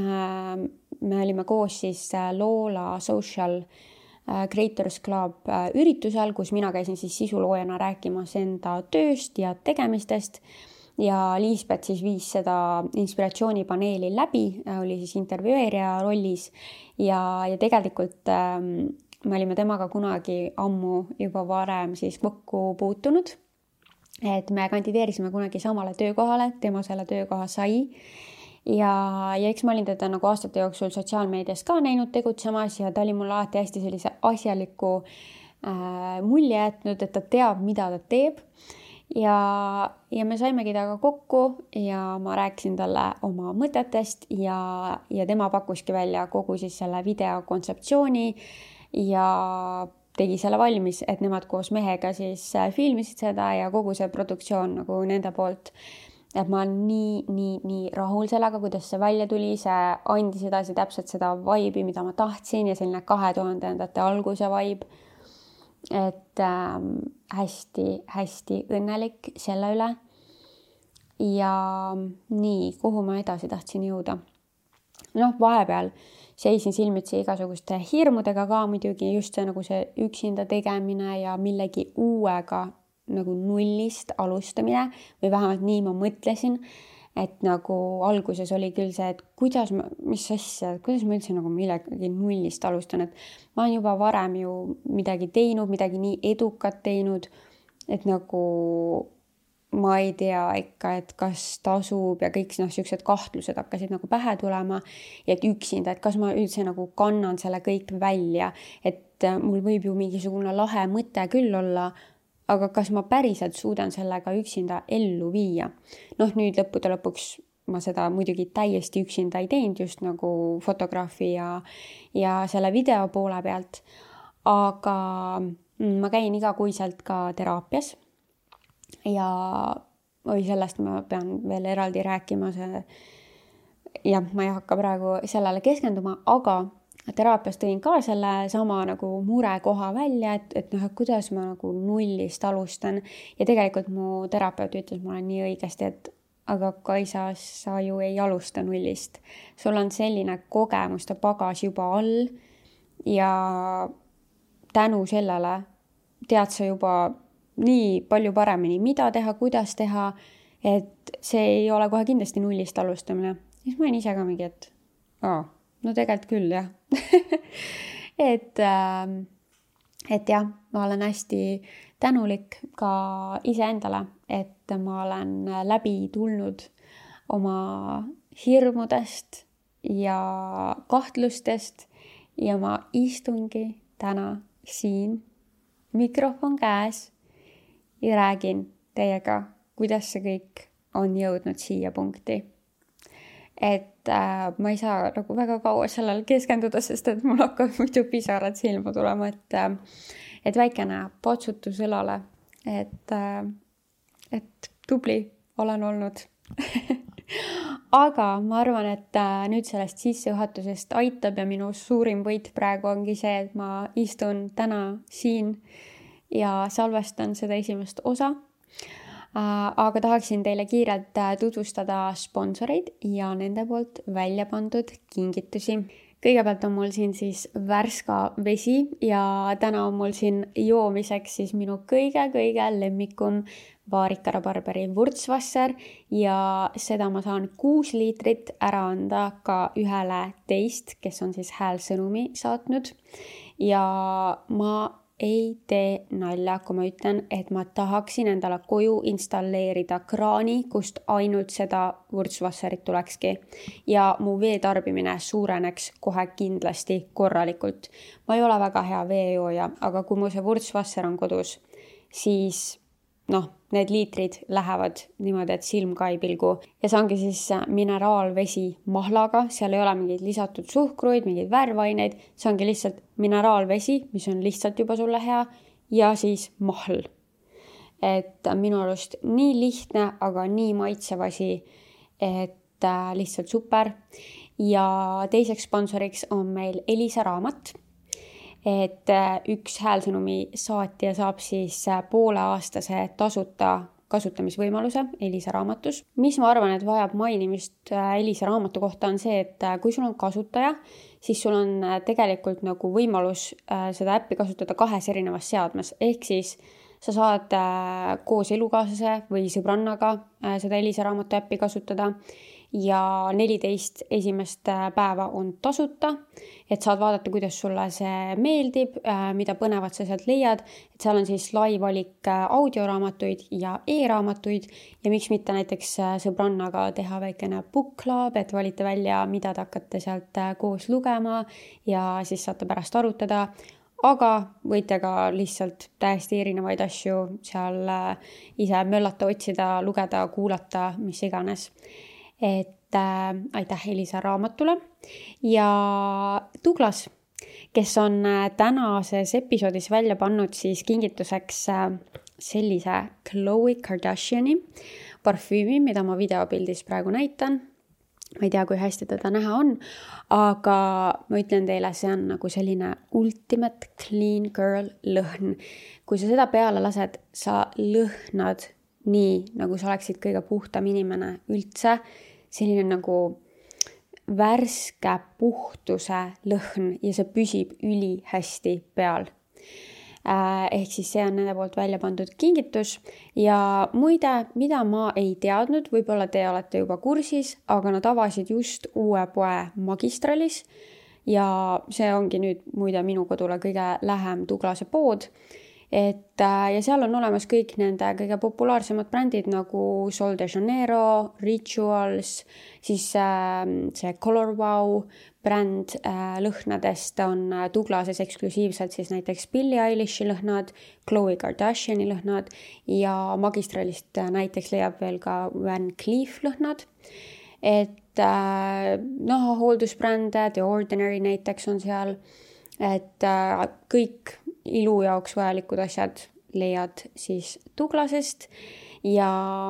Me olime koos siis Loola Social Creators Club üritusel, kus mina käisin siis sisuloojana rääkimas enda tööst ja tegemistest. Ja Liisbet siis viis seda inspiratsioonipaneeli läbi, oli siis intervjueerija rollis ja, ja tegelikult ähm, me olime temaga kunagi ammu juba varem siis kokku puutunud, et me kandideerisime kunagi samale töökohale, tema selle töökoha sai ja, ja eks ma olin teda nagu aastate jooksul sotsiaalmeedias ka näinud tegutsemas ja ta oli mul alati hästi sellise asjaliku äh, mulje jätnud, et ta teab, mida ta teeb. Ja, ja me saimegi taga kokku ja ma rääkisin talle oma mõtetest ja, ja tema pakkuski välja kogu siis selle video kontseptsiooni ja tegi selle valmis, et nemad koos mehega siis filmisid seda ja kogu see produktsioon nagu nende poolt. Et ma olen nii, nii, nii rahul sellega, kuidas see välja tuli, see andis edasi täpselt seda vibe'i, mida ma tahtsin ja selline kahe tuhandendate alguse vibe. Et ähm, hästi, hästi õnnelik selle üle. Ja nii, kuhu ma edasi tahtsin jõuda? Noh, vahepeal seisin silmitsi igasuguste hirmudega ka muidugi, just see nagu see üksinda tegemine ja millegi uuega nagu nullist alustamine või vähemalt nii ma mõtlesin. Et nagu alguses oli küll see, et kuidas ma, mis asja, kuidas ma üldse nagu millegi nullist alustan, et ma olen juba varem ju midagi teinud, midagi nii edukat teinud, et nagu ma ei tea ikka, et kas tasub ja kõik noh, sellised kahtlused hakkasid nagu pähe tulema ja et üksinda, et kas ma üldse nagu kannan selle kõik välja, et mul võib ju mingisugune lahe mõte küll olla, aga kas ma päriselt suudan sellega üksinda ellu viia? Noh, nüüd lõppude lõpuks ma seda muidugi täiesti üksinda ei teinud, just nagu fotograafi ja, ja selle video poole pealt. Aga ma käin igakuiselt ka teraapias ja oi, sellest ma pean veel eraldi rääkima. See, jah, ma ei hakka praegu sellele keskenduma, aga teraapias tõin ka selle sama nagu murekoha välja, et, et noh, et kuidas ma nagu nullist alustan ja tegelikult mu terapeut ütles mulle nii õigesti, et aga Kaisa, sa ju ei alusta nullist. Sul on selline kogemuste pagas juba all ja tänu sellele tead sa juba nii palju paremini, mida teha, kuidas teha, et see ei ole kohe kindlasti nullist alustamine. Siis ma olen ise ka mingi, et aa, no tegelikult küll, jah. et, et jah, ma olen hästi tänulik ka iseendale, et ma olen läbi tulnud oma hirmudest ja kahtlustest ja ma istungi täna siin mikrofon käes ja räägin teiega, kuidas see kõik on jõudnud siia punkti. Et äh, ma ei saa nagu väga kaua sellel keskenduda, sest et mul hakkab muidu pisarad silma tulema, et, äh, et väikene potsutus õlale, et, äh, et tubli olen olnud. Aga ma arvan, et äh, nüüd sellest sissejuhatusest aitab ja minu suurim võit praegu ongi see, et ma istun täna siin ja salvestan seda esimest osa. Aga tahaksin teile kiirelt tutvustada sponsoreid ja nende poolt välja pandud kingitusi. Kõigepealt on mul siin siis Värska vesi ja täna on mul siin joomiseks siis minu kõige-kõige lemmikum Vaarikara Barberi Wurtzwasser ja seda ma saan kuus liitrit ära anda ka ühele teist, kes on siis häälsõnumi saatnud. Ja ma ei tee nalja, kui ma ütlen, et ma tahaksin endale koju installeerida kraani, kust ainult seda Wurtzwasserit tulekski. Ja mu veetarbimine suureneks kohe kindlasti korralikult. Ma ei ole väga hea veejooja, aga kui mu see Wurtzwasser on kodus, siis noh, need liitrid lähevad niimoodi, et silm ka ei pilgu. Ja see ongi siis mineraalvesi mahlaga, seal ei ole mingeid lisatud suhkruid, mingeid värvaineid, see ongi lihtsalt mineraalvesi, mis on lihtsalt juba sulle hea, ja siis mahl. Et minu arust nii lihtne, aga nii maitsev asi, et lihtsalt super. Ja teiseks sponsoriks on meil Elisa raamat. Et üks häälsõnumi saatja saab siis pooleaastase tasuta kasutamisvõimaluse Elisa raamatus. Mis ma arvan, et vajab mainimist Elisa raamatu kohta on see, et kui sul on kasutaja, siis sul on tegelikult nagu võimalus seda äppi kasutada kahes erinevas seadmes. Ehk siis sa saad koos elukaaslase või sõbrannaga seda Elisa raamatu äppi kasutada ja neliteist esimest päeva on tasuta, et saad vaadata, kuidas sulle see meeldib, mida põnevat sa sealt leiad, et seal on siis lai valik audioraamatuid ja e-raamatuid ja miks mitte näiteks sõbrannaga teha väikene book club, et valite välja, mida te hakkate sealt koos lugema ja siis saate pärast arutada, aga võite ka lihtsalt täiesti erinevaid asju seal ise möllata, otsida, lugeda, kuulata, mis iganes. Et äh, aitäh Elisa raamatule ja Douglas, kes on äh, tänases episoodis välja pannud siis kingituseks äh, sellise Khloe Kardashiani parfüümi, mida ma videopildis praegu näitan. Ma ei tea, kui hästi teda näha on, aga ma ütlen teile, see on nagu selline ultimate clean girl lõhn. Kui sa seda peale lased, sa lõhnad nii, nagu sa oleksid kõige puhtam inimene üldse, selline nagu värske puhtuse lõhn ja see püsib üli hästi peal. Ehk siis see on nende poolt välja pandud kingitus ja muide, mida ma ei teadnud, võib-olla te olete juba kursis, aga nad avasid just uue poe Magistralis ja see ongi nüüd muide minu kodule kõige lähem Douglase pood. Et, ja seal on olemas kõik nende kõige populaarsemad brändid nagu Sol de Janeiro, Rituals, siis äh, see Color Wow bränd äh, lõhnadest on Douglases eksklusiivselt siis näiteks Billie Eilishi lõhnad, Khloe Kardashiani lõhnad ja Magistralist äh, näiteks leiab veel ka Van Cleef lõhnad. Et äh, noh, hooldusbrände, The Ordinary näiteks on seal, et äh, kõik ilu jaoks vajalikud asjad leiad siis Douglasest ja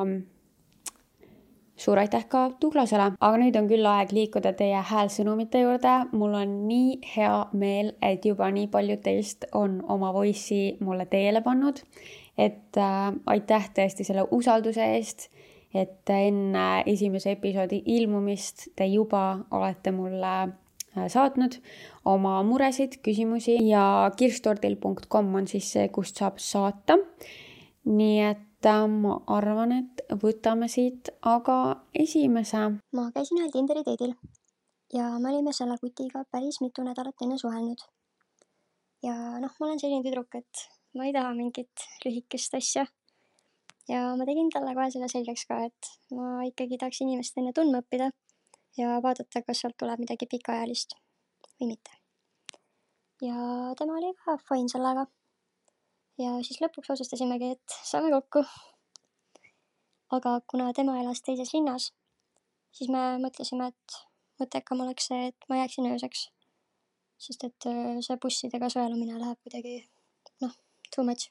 suur aitäh ka Douglasele. Aga nüüd on küll aeg liikuda teie häälsõnumite juurde. Mul on nii hea meel, et juba nii paljud teist on oma voice'i mulle teele pannud. Et äh, aitäh tõesti selle usalduse eest, et enne esimese episoodi ilmumist te juba olete mulle saatnud oma muresid, küsimusi ja kirstordil punkt com on siis see, kust saab saata. Nii et ma arvan, et võtame siit aga esimese. Ma käisin ühel Tinderi date'il ja me olime selle kutiga päris mitu nädalat enne suhelnud. Ja noh, ma olen selline tüdruk, et ma ei taha mingit lühikest asja. Ja ma tegin talle kohe selle selgeks ka, et ma ikkagi tahaks inimest enne tundma õppida ja vaadata, kas sealt tuleb midagi pikaajalist või mitte. Ja tema oli ka fine sellega. Ja siis lõpuks otsustasimegi, et saame kokku. Aga kuna tema elas teises linnas, siis me mõtlesime, et mõttekam oleks see, et ma jääksin ööseks. Sest et see bussidega sõelumine läheb kuidagi, noh, too much.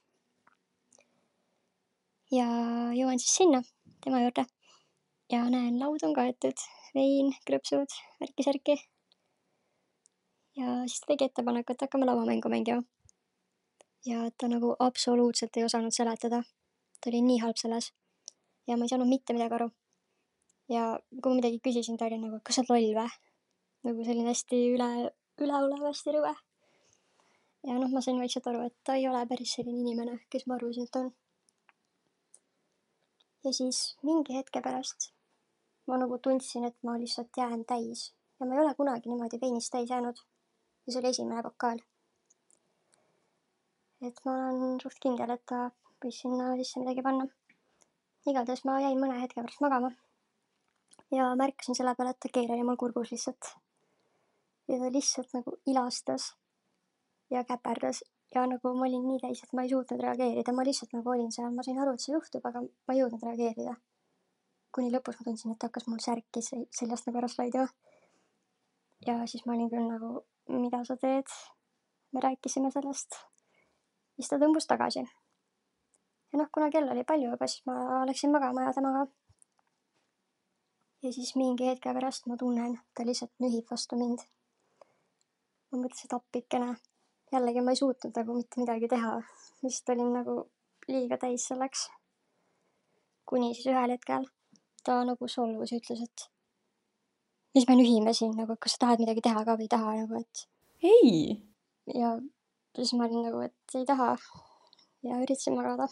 Ja jõuan siis sinna, tema juurde. Ja näen, laud on kaetud, vein, krõpsud, värki-särki. Ja siis ta tegi ettepaneku, et hakkame lauamängu mängima. Ja ta nagu absoluutselt ei osanud seletada. Ta oli nii halb selles. Ja ma ei saanud mitte midagi aru. Ja kui ma midagi küsisin, ta oli nagu, kas sa oled loll või? Nagu selline hästi üle, üleolev, hästi rõve. Ja noh, ma sain vaikselt aru, et ta ei ole päris selline inimene, kes ma arvasin, et on. Ja siis mingi hetke pärast ma nagu tundsin, et ma lihtsalt jään täis. Ja ma ei ole kunagi niimoodi veinist täis jäänud. Ja see oli esimene pokaal. Et ma olen suht kindel, et ta võis sinna sisse midagi panna. Igatahes ma jäin mõne hetke pärast magama. Ja märkasin selle peale, et ta keel oli mul kurgus lihtsalt. Ja ta lihtsalt nagu ilastas ja käperdas. Ja nagu ma olin nii täis, et ma ei suutnud reageerida. Ma lihtsalt nagu olin seal. Ma sain aru, et see juhtub, aga ma ei jõudnud reageerida. Kuni lõpus ma tundsin, et hakkas mul särki seljast nagu ära slaidima. Ja siis ma olin küll nagu, mida sa teed? Me rääkisime sellest. Siis ta tõmbus tagasi. Ja noh, kuna kell oli palju juba, siis ma läksin magama ja temaga. Ja siis mingi hetke pärast ma tunnen, ta lihtsalt nühib vastu mind. Ma mõtlesin, et appikene. Jällegi ma ei suutnud nagu mitte midagi teha. Vist olin nagu liiga täis selleks. Kuni siis ühel hetkel ta nagu solvus ja ütles, et mis me nühime siin, nagu, kas sa tahad midagi teha ka või ei taha, nagu, et ei. Ja siis ma olin nagu, et ei taha ja üritasin magada.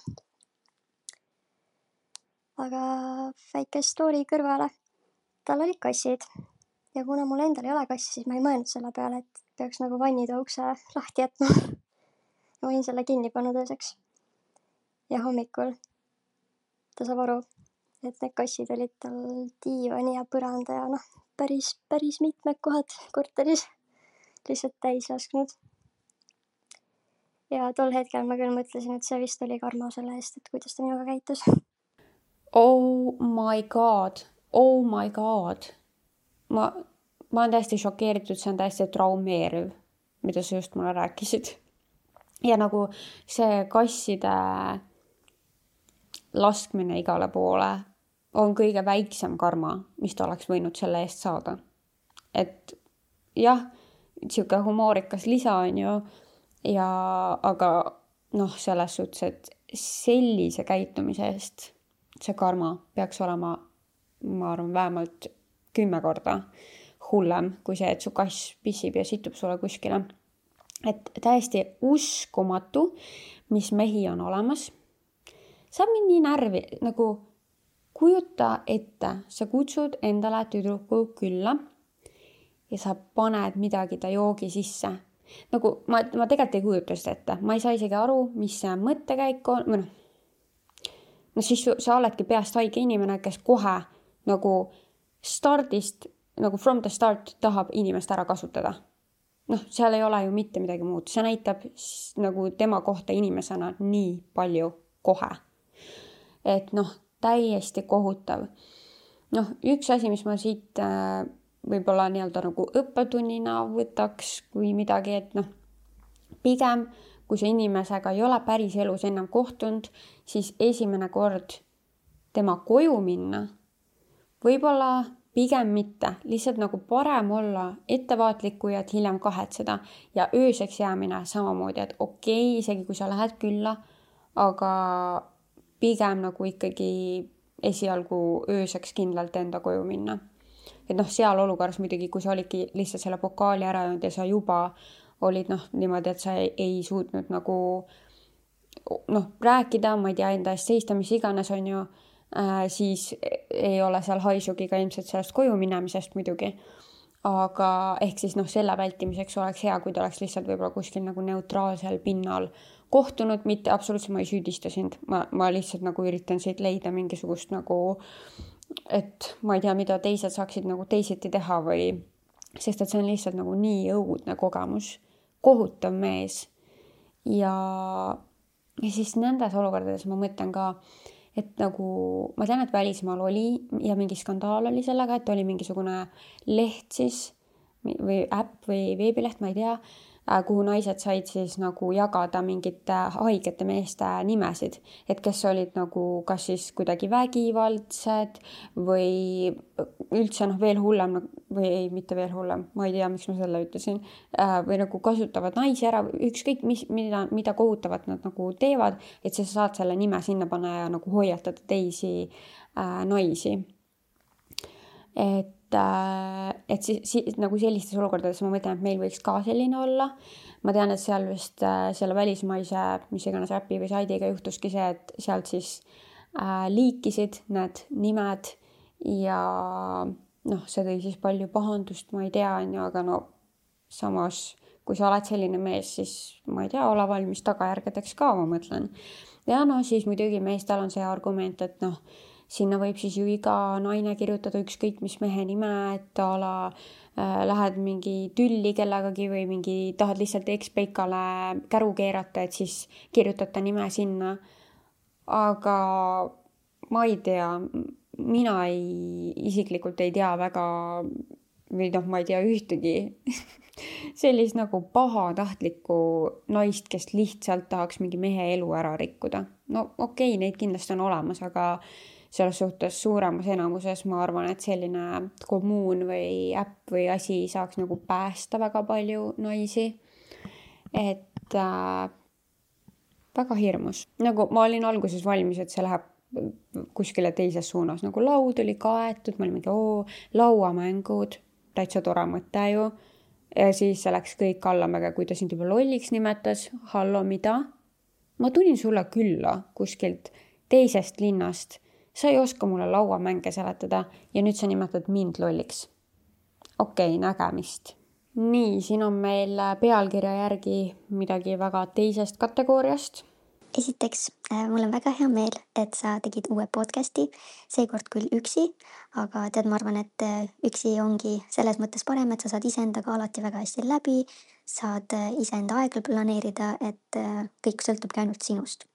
Aga väike story kõrvale. Tal olid kassid. Ja kuna mul endal ei ole kassi, siis ma ei mõelnud selle peale, et peaks nagu vannitoa ukse lahti jätma. Ma olin selle kinni pannud ööseks. Ja hommikul ta saab aru, et need kassid olid tal diivani ja põranda ja noh, päris, päris mitmed kohad korteris lihtsalt täis lasknud. Ja tol hetkel ma küll mõtlesin, et see vist oli karma selle eest, et kuidas ta minuga käitus. Oh my god, oh my god. Ma, ma olen täiesti šokeeritud, see on täiesti traumeeriv, mida sa just mulle rääkisid. Ja nagu see kasside laskmine igale poole on kõige väiksem karma, mis ta oleks võinud selle eest saada. Et jah, siuke humoorikas lisa on ju, ja aga noh, selles suhtes, et sellise käitumise eest see karma peaks olema, ma arvan, vähemalt kümme korda hullem kui see, et su kass pissib ja situb sulle kuskile. Et täiesti uskumatu, mis mehi on olemas. Saab mind nii närvi, nagu kujuta ette, sa kutsud endale tüdruku külla ja sa paned midagi ta joogi sisse. Nagu ma, ma tegelikult ei kujuta seda ette. Ma ei saa isegi aru, mis see mõttekäik on. Või noh, no siis sa oledki peast haige inimene, kes kohe nagu stardist, nagu from the start tahab inimest ära kasutada. Noh, seal ei ole ju mitte midagi muud. See näitab nagu tema kohta inimesena nii palju kohe. Et noh, täiesti kohutav. Noh, üks asi, mis ma siit võib-olla nii-öelda nagu õppetunnina võtaks kui midagi, et noh, pigem kui see inimesega ei ole päris elus ennem kohtunud, siis esimene kord tema koju minna, võib-olla pigem mitte, lihtsalt nagu parem olla ettevaatliku ja et hiljem kahetseda ja ööseks jäämine samamoodi, et okei, isegi kui sa lähed külla, aga pigem nagu ikkagi esialgu ööseks kindlalt enda koju minna. et noh, seal olukorras muidugi, kui sa olidki lihtsalt selle pokaali ära joonud ja sa juba olid noh, niimoodi, et sa ei, ei suutnud nagu noh, rääkida, ma ei tea, enda eest seista, mis iganes on ju, äh, siis ei ole seal haisugi ka ilmselt sellest koju minemisest muidugi. Aga ehk siis noh, selle vältimiseks oleks hea, kui ta oleks lihtsalt võib-olla kuskil nagu neutraalsel pinnal kohtunud, mitte absoluutselt ma ei süüdista sind, ma, ma lihtsalt nagu üritan siit leida mingisugust nagu, et ma ei tea, mida teised saaksid nagu teisiti teha või, sest et see on lihtsalt nagu nii õudne kogemus, kohutav mees. Ja, ja siis nendes olukordades ma mõtlen ka, et nagu ma tean, et välismaal oli ja mingi skandaal oli sellega, et oli mingisugune leht siis või äpp või veebileht, ma ei tea, kuhu naised said siis nagu jagada mingite haigete meeste nimesid, et kes olid nagu kas siis kuidagi vägivaldsed või üldse noh, veel hullem või ei, mitte veel hullem, ma ei tea, miks ma selle ütlesin, või nagu kasutavad naisi ära, ükskõik mis, mida, mida kohutavat nad nagu teevad, et siis sa saad selle nime sinna panna ja nagu hoiatada teisi äh, naisi. Et et siis, siis nagu sellistes olukordades ma mõtlen, et meil võiks ka selline olla. Ma tean, et seal vist selle välismaise, mis iganes äpi või saidiga juhtuski see, et sealt siis äh, liikisid need nimed ja noh, see tõi siis palju pahandust, ma ei tea, aga no samas, kui sa oled selline mees, siis ma ei tea, ole valmis tagajärgedeks ka, ma mõtlen. Ja no siis muidugi meestel on see argument, et noh, sinna võib siis ju iga naine kirjutada ükskõik mis mehe nime, et ala äh, lähed mingi tülli kellegagi või mingi tahad lihtsalt ekspeikale käru keerata, et siis kirjutad ta nime sinna. Aga ma ei tea, mina ei, isiklikult ei tea väga, või noh, ma ei tea ühtegi sellist nagu pahatahtlikku naist, kes lihtsalt tahaks mingi mehe elu ära rikkuda. No okei, okay, neid kindlasti on olemas, aga selles suhtes suuremas enamuses ma arvan, et selline kommuun või äpp või asi saaks nagu päästa väga palju naisi. Et äh, väga hirmus. Nagu ma olin alguses valmis, et see läheb kuskile teises suunas. Nagu laud oli kaetud, ma olin mingi oo, lauamängud, täitsa tore mõte ju. Ja siis see läks kõik allamäge, kui ta sind juba lolliks nimetas. Hallo, mida? Ma tulin sulle külla kuskilt teisest linnast. Sa ei oska mulle lauamänge seletada ja nüüd sa nimetad mind lolliks. Okei, okay, nägemist. Nii, siin on meil pealkirja järgi midagi väga teisest kategooriast. Esiteks, mul on väga hea meel, et sa tegid uue podcasti, seekord küll üksi, aga tead, ma arvan, et üksi ongi selles mõttes parem, et sa saad iseendaga alati väga hästi läbi, saad iseenda aega planeerida, et kõik sõltubki ainult sinust.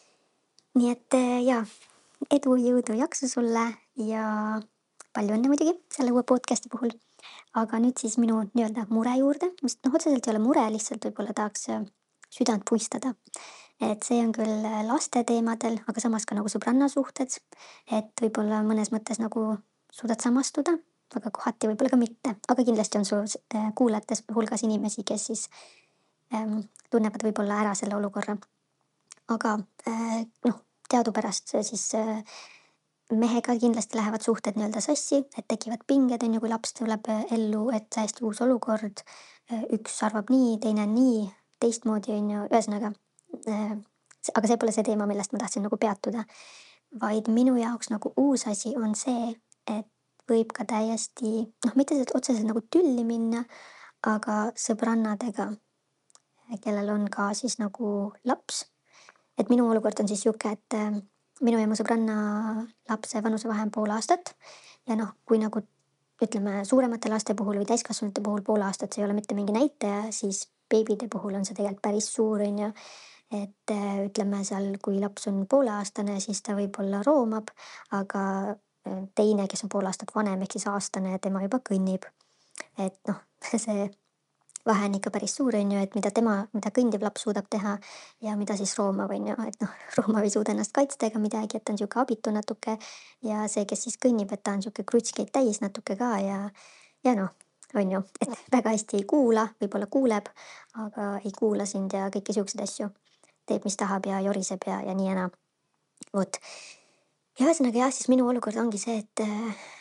Nii et jaa, edu, jõudu, jaksu sulle ja palju õnne muidugi selle uue podcasti puhul. Aga nüüd siis minu nii-öelda mure juurde, mis noh, otseselt ei ole mure, lihtsalt võib-olla tahaks südant puistada. Et see on küll laste teemadel, aga samas ka nagu sõbranna suhted, et võib-olla mõnes mõttes nagu suudad samastuda, aga kohati võib-olla ka mitte. Aga kindlasti on sul kuulates hulgas inimesi, kes siis ähm, tunnevad võib-olla ära selle olukorra. Aga äh, noh, teadupärast siis äh, mehega kindlasti lähevad suhted nii-öelda sassi, et tekivad pinged, on ju, kui laps tuleb ellu, et täiesti uus olukord, üks arvab nii, teine nii, teistmoodi, on ju, ühesõnaga, äh, aga see pole see teema, millest ma tahtsin nagu peatuda, vaid minu jaoks nagu uus asi on see, et võib ka täiesti, noh, mitte otseselt nagu tülli minna, aga sõbrannadega, kellel on ka siis nagu laps. Et minu olukord on siis siuke, et minu ja mu sõbranna lapse vanusevahe on pool aastat ja noh, kui nagu ütleme suuremate laste puhul või täiskasvanute puhul pool aastat, see ei ole mitte mingi näitaja, siis beebide puhul on see tegelikult päris suur, on ju. Et ütleme seal, kui laps on pooleaastane, siis ta võib-olla roomab, aga teine, kes on pool aastat vanem, ehk siis aastane, tema juba kõnnib. Et noh, see vahe on ikka päris suur, on ju, et mida tema, mida kõndiv laps suudab teha ja mida siis roomav, on ju, et noh, roomav ei suuda ennast kaitsta ega midagi, et ta on siuke abitu natuke ja see, kes siis kõnnib, et ta on siuke krutskeid täis natuke ka ja, ja noh, on ju, et väga hästi ei kuula, võib-olla kuuleb, aga ei kuula sind ja kõiki siukseid asju. Teeb, mis tahab ja joriseb ja, ja nii enam. Vot. Ja ühesõnaga jah, siis minu olukord ongi see, et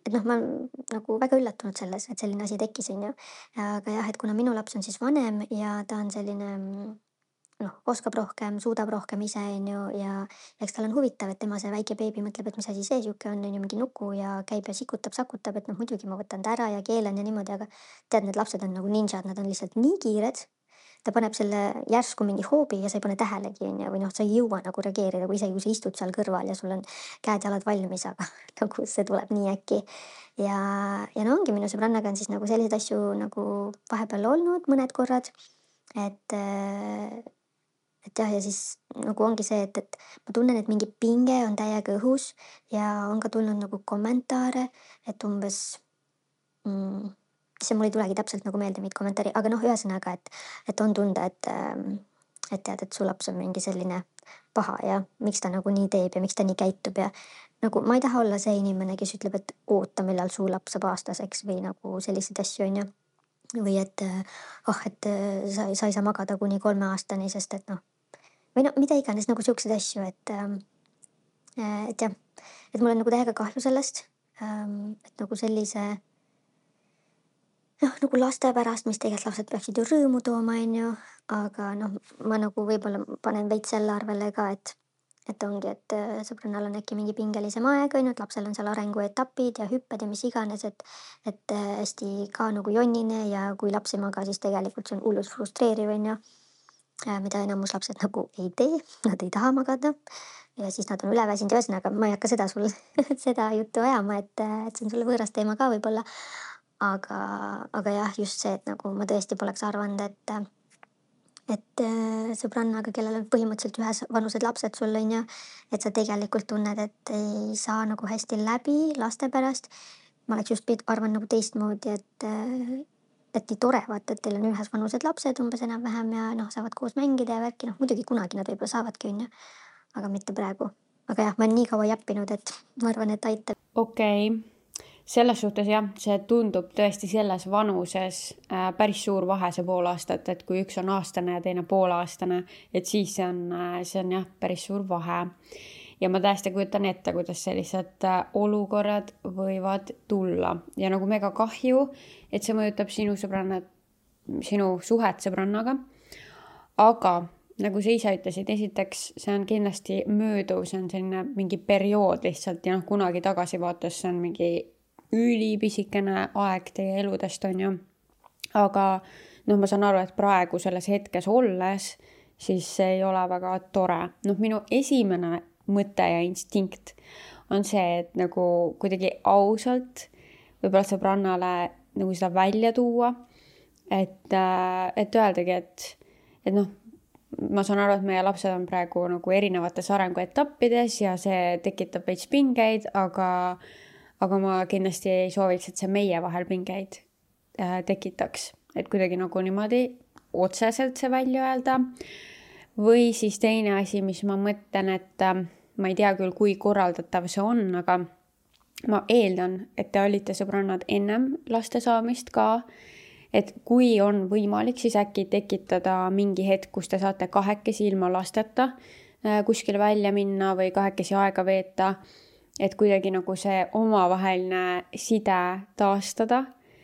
et noh, ma olen nagu väga üllatunud selles, et selline asi tekkis, on ju. Aga jah, et kuna minu laps on siis vanem ja ta on selline mm, noh, oskab rohkem, suudab rohkem ise, on ju, ja eks tal on huvitav, et tema see väike beebi mõtleb, et mis asi see sihuke on, on ju, mingi nuku ja käib ja sikutab, sakutab, et noh, muidugi ma võtan ta ära ja keelan ja niimoodi, aga tead, need lapsed on nagu ninjad, nad on lihtsalt nii kiired. Ta paneb selle järsku mingi hoobi ja sa ei pane tähelegi, on ju, või noh, sa ei jõua nagu reageerida, kui isegi kui sa istud seal kõrval ja sul on käed-jalad valmis, aga nagu see tuleb nii äkki. Ja, ja no ongi, minu sõbrannaga on siis nagu selliseid asju nagu vahepeal olnud mõned korrad, et äh, et jah, ja siis nagu ongi see, et, et ma tunnen, et mingi pinge on täiega õhus ja on ka tulnud nagu kommentaare, et umbes mm, see mul ei tulegi täpselt nagu meelde mingit kommentaari, aga noh, ühesõnaga, et, et on tunda, et, ähm, et tead, et su laps on mingi selline paha ja miks ta nagu nii teeb ja miks ta nii käitub ja nagu ma ei taha olla see inimene, kes ütleb, et oota, millal su laps saab aastaseks või nagu selliseid asju, on ju. Või et äh, oh, et äh, sa, sa ei saa magada kuni kolmeaastani, sest et noh, või no mida iganes nagu siukseid asju, et ähm, äh, et jah, et mul on nagu täiega kahju sellest ähm,, et nagu sellise noh, nagu laste pärast, mis tegelikult lapsed peaksid ju rõõmu tooma, on ju, aga noh, ma nagu võib-olla panen veits selle arvele ka, et et ongi, et äh, sõbrannal on äkki mingi pingelisem aeg, on ju, et lapsel on seal arenguetapid ja hüpped ja mis iganes, et et äh, hästi ka nagu jonnine ja kui laps ei maga, siis tegelikult see on hullult frustreeriv, on ju, äh, mida enamus lapsed nagu ei tee, nad ei taha magada ja siis nad on üleväsinud ja ühesõnaga ma ei hakka seda sul seda juttu ajama, et, äh, et see on sulle võõras teema ka võib-olla, aga, aga jah, just see, et nagu ma tõesti poleks arvanud, et et äh, sõbrannaga, kellel on põhimõtteliselt ühesvanused lapsed sul, on ju, et sa tegelikult tunned, et ei saa nagu hästi läbi laste pärast. ma oleks just pid- arvanud nagu teistmoodi, et äh, et nii tore, vaata, et teil on ühesvanused lapsed umbes enam-vähem ja noh, saavad koos mängida ja värki, noh muidugi kunagi nad võib-olla saavadki, on ju, aga mitte praegu. aga jah, ma olen nii kaua jappinud, et ma arvan, et aitab. okei okay. Selles suhtes jah, see tundub tõesti selles vanuses äh, päris suur vahe, see pool aastat, et kui üks on aastane ja teine poolaastane, et siis see on, äh, see on jah, päris suur vahe. Ja ma täiesti kujutan ette, kuidas sellised äh, olukorrad võivad tulla ja nagu mega kahju, et see mõjutab sinu sõbranna, sinu suhet sõbrannaga. Aga nagu sa ise ütlesid, esiteks see on kindlasti mööduv, see on selline mingi periood lihtsalt ja noh, kunagi tagasi vaates see on mingi ülipisikene aeg teie eludest, on ju. Aga noh, ma saan aru, et praegu selles hetkes olles, siis see ei ole väga tore. Noh, minu esimene mõte ja instinkt on see, et nagu kuidagi ausalt võib-olla sõbrannale nagu seda välja tuua, et, et öeldagi, et, et noh, ma saan aru, et meie lapsed on praegu nagu erinevates arenguetappides ja see tekitab veits pingeid, aga aga ma kindlasti ei sooviks, et see meie vahel pingeid äh, tekitaks. Et kuidagi nagu niimoodi otseselt see välja öelda. Või siis teine asi, mis ma mõtlen, et äh, ma ei tea küll, kui korraldatav see on, aga ma eeldan, et te olite sõbrannad ennem laste saamist ka. Et kui on võimalik, siis äkki tekitada mingi hetk, kus te saate kahekesi ilma lasteta äh, kuskile välja minna või kahekesi aega veeta. Et kuidagi nagu see omavaheline side taastada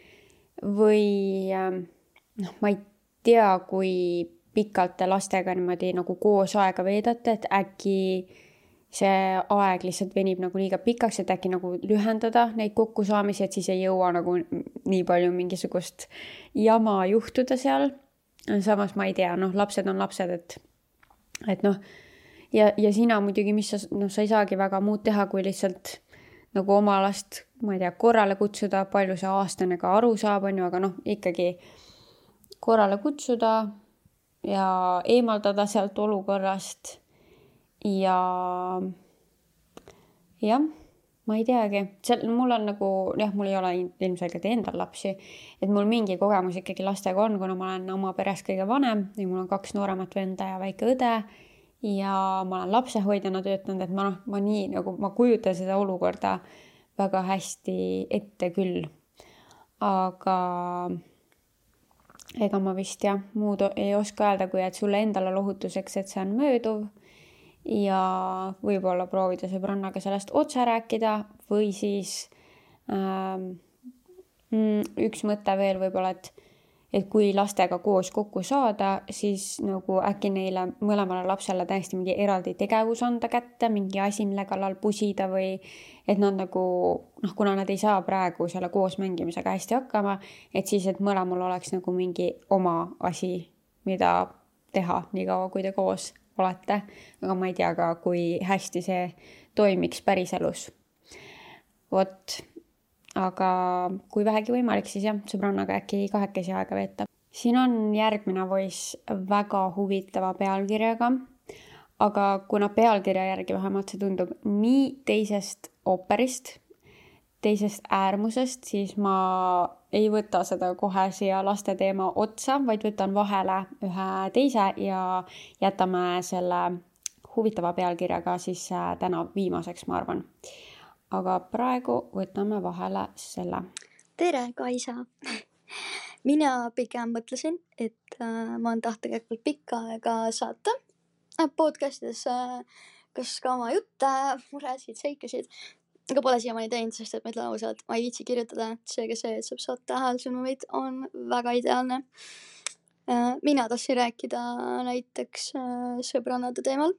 või noh, ma ei tea, kui pikalt te lastega niimoodi nagu koos aega veedate, et äkki see aeg lihtsalt venib nagu liiga pikaks, et äkki nagu lühendada neid kokkusaamisi, et siis ei jõua nagu nii palju mingisugust jama juhtuda seal. Samas ma ei tea, noh, lapsed on lapsed, et, et noh, Ja, ja sina muidugi, mis sa, noh, sa ei saagi väga muud teha, kui lihtsalt nagu oma last, ma ei tea, korrale kutsuda, palju see aastane ka aru saab, on ju, aga noh, ikkagi korrale kutsuda ja eemaldada sealt olukorrast ja jah, ma ei teagi. Seal, mul on nagu, jah, mul ei ole ilmselgelt endal lapsi, et mul mingi kogemus ikkagi lastega on, kuna ma olen oma peres kõige vanem ja mul on kaks nooremat venda ja väike õde. Ja ma olen lapsehoidjana töötanud, et ma, noh, ma nii nagu ma kujutan seda olukorda väga hästi ette küll. Aga ega ma vist jah, muud ei oska öelda, kui et sulle endale lohutuseks, et see on mööduv ja võib-olla proovida sõbrannaga sellest otse rääkida või siis Üks mõte veel võib-olla, et, et kui lastega koos kokku saada, siis nagu äkki neile mõlemale lapsele täiesti mingi eraldi tegevus anda kätte, mingi asi, mille kallal pusida või et nad nagu, noh, kuna nad ei saa praegu selle koos mängimisega hästi hakkama, et siis, et mõlemal oleks nagu mingi oma asi, mida teha nii kaua, kui te koos olete. Aga ma ei tea ka, kui hästi see toimiks päriselus. Vot, aga kui vähegi võimalik, siis jah, sõbrannaga äkki kahekesi aega veeta. Siin on järgmine voice väga huvitava pealkirjaga, aga kuna pealkirja järgi vähemalt see tundub nii teisest ooperist, teisest äärmusest, siis ma ei võta seda kohe siia laste teema otsa, vaid võtan vahele ühe teise ja jätame selle huvitava pealkirjaga siis täna viimaseks, ma arvan. Aga praegu võtame vahele selle. Tere, Kaisa! Mina pigem mõtlesin, et äh, ma on tahta tegelikult pikka aega saata podcastides äh, kas ka oma jutte, muresid, seikasid, aga pole siiamaani teinud, sest et ma ütlen ausalt, ma ei viitsi kirjutada, seega see, et saab saata häälsõnumid, on väga ideaalne. Äh, mina tahtsin rääkida näiteks äh, sõbrannade teemal,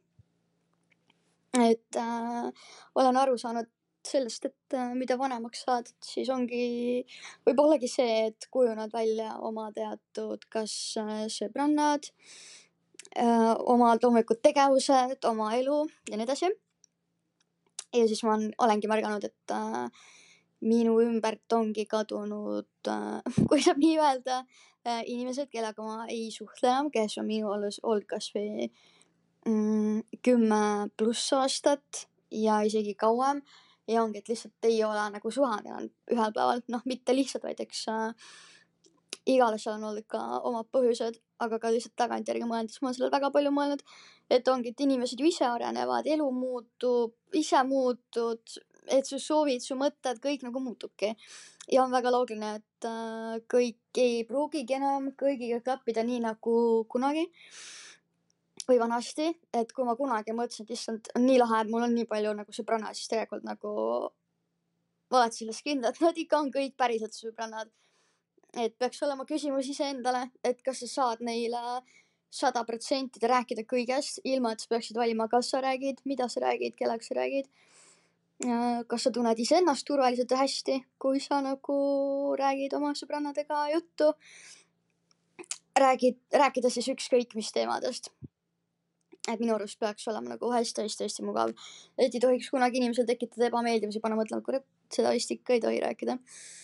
et äh, olen aru saanud sellest, et mida vanemaks saad, siis ongi, võib ollagi see, et kujunad välja oma teatud kas sõbrannad, oma loomulikult tegevused, oma elu ja nii edasi. Ja siis ma olengi märganud, et minu ümbert ongi kadunud, kui saab nii öelda, inimesed, kellega ma ei suhtle enam, kes on minu olles olnud kas või kümme pluss aastat ja isegi kauem. Ja ongi, et lihtsalt ei ole nagu suhanud ühel päeval, noh, mitte lihtsalt, vaid eks äh, igale seal on olnud ka omad põhjused, aga ka lihtsalt tagantjärgi mõeldes ma olen sellele väga palju mõelnud, et ongi, et inimesed ju ise arenevad, elu muutub, ise muutud, et su soovid, su mõtted, kõik nagu muutubki. Ja on väga loogiline, et äh, kõik ei pruugigi enam kõigiga klappida nii nagu kunagi. Või vanasti, et kui ma kunagi mõtlesin, et issand, on nii lahe, et mul on nii palju nagu sõbrannad, siis tegelikult nagu oled sellest kindla, et nad ikka on kõik päriselt sõbrannad. Et peaks olema küsimus ise endale, et kas sa saad neile sada protsenti rääkida kõigest, ilma et sa peaksid valima, kas sa räägid, mida sa räägid, kellega sa räägid. Kas sa tunned ise ennast turvaliselt ja hästi, kui sa nagu räägid oma sõbrannadega juttu. Räägid, rääkida siis ükskõik mis teemadest. Et minu arust peaks olema nagu hästi, hästi, hästi mugav. Et ei tohiks kunagi inimesel tekitada ebameeldivusi, panna mõtlema, kurat, seda vist ikka ei tohi rääkida.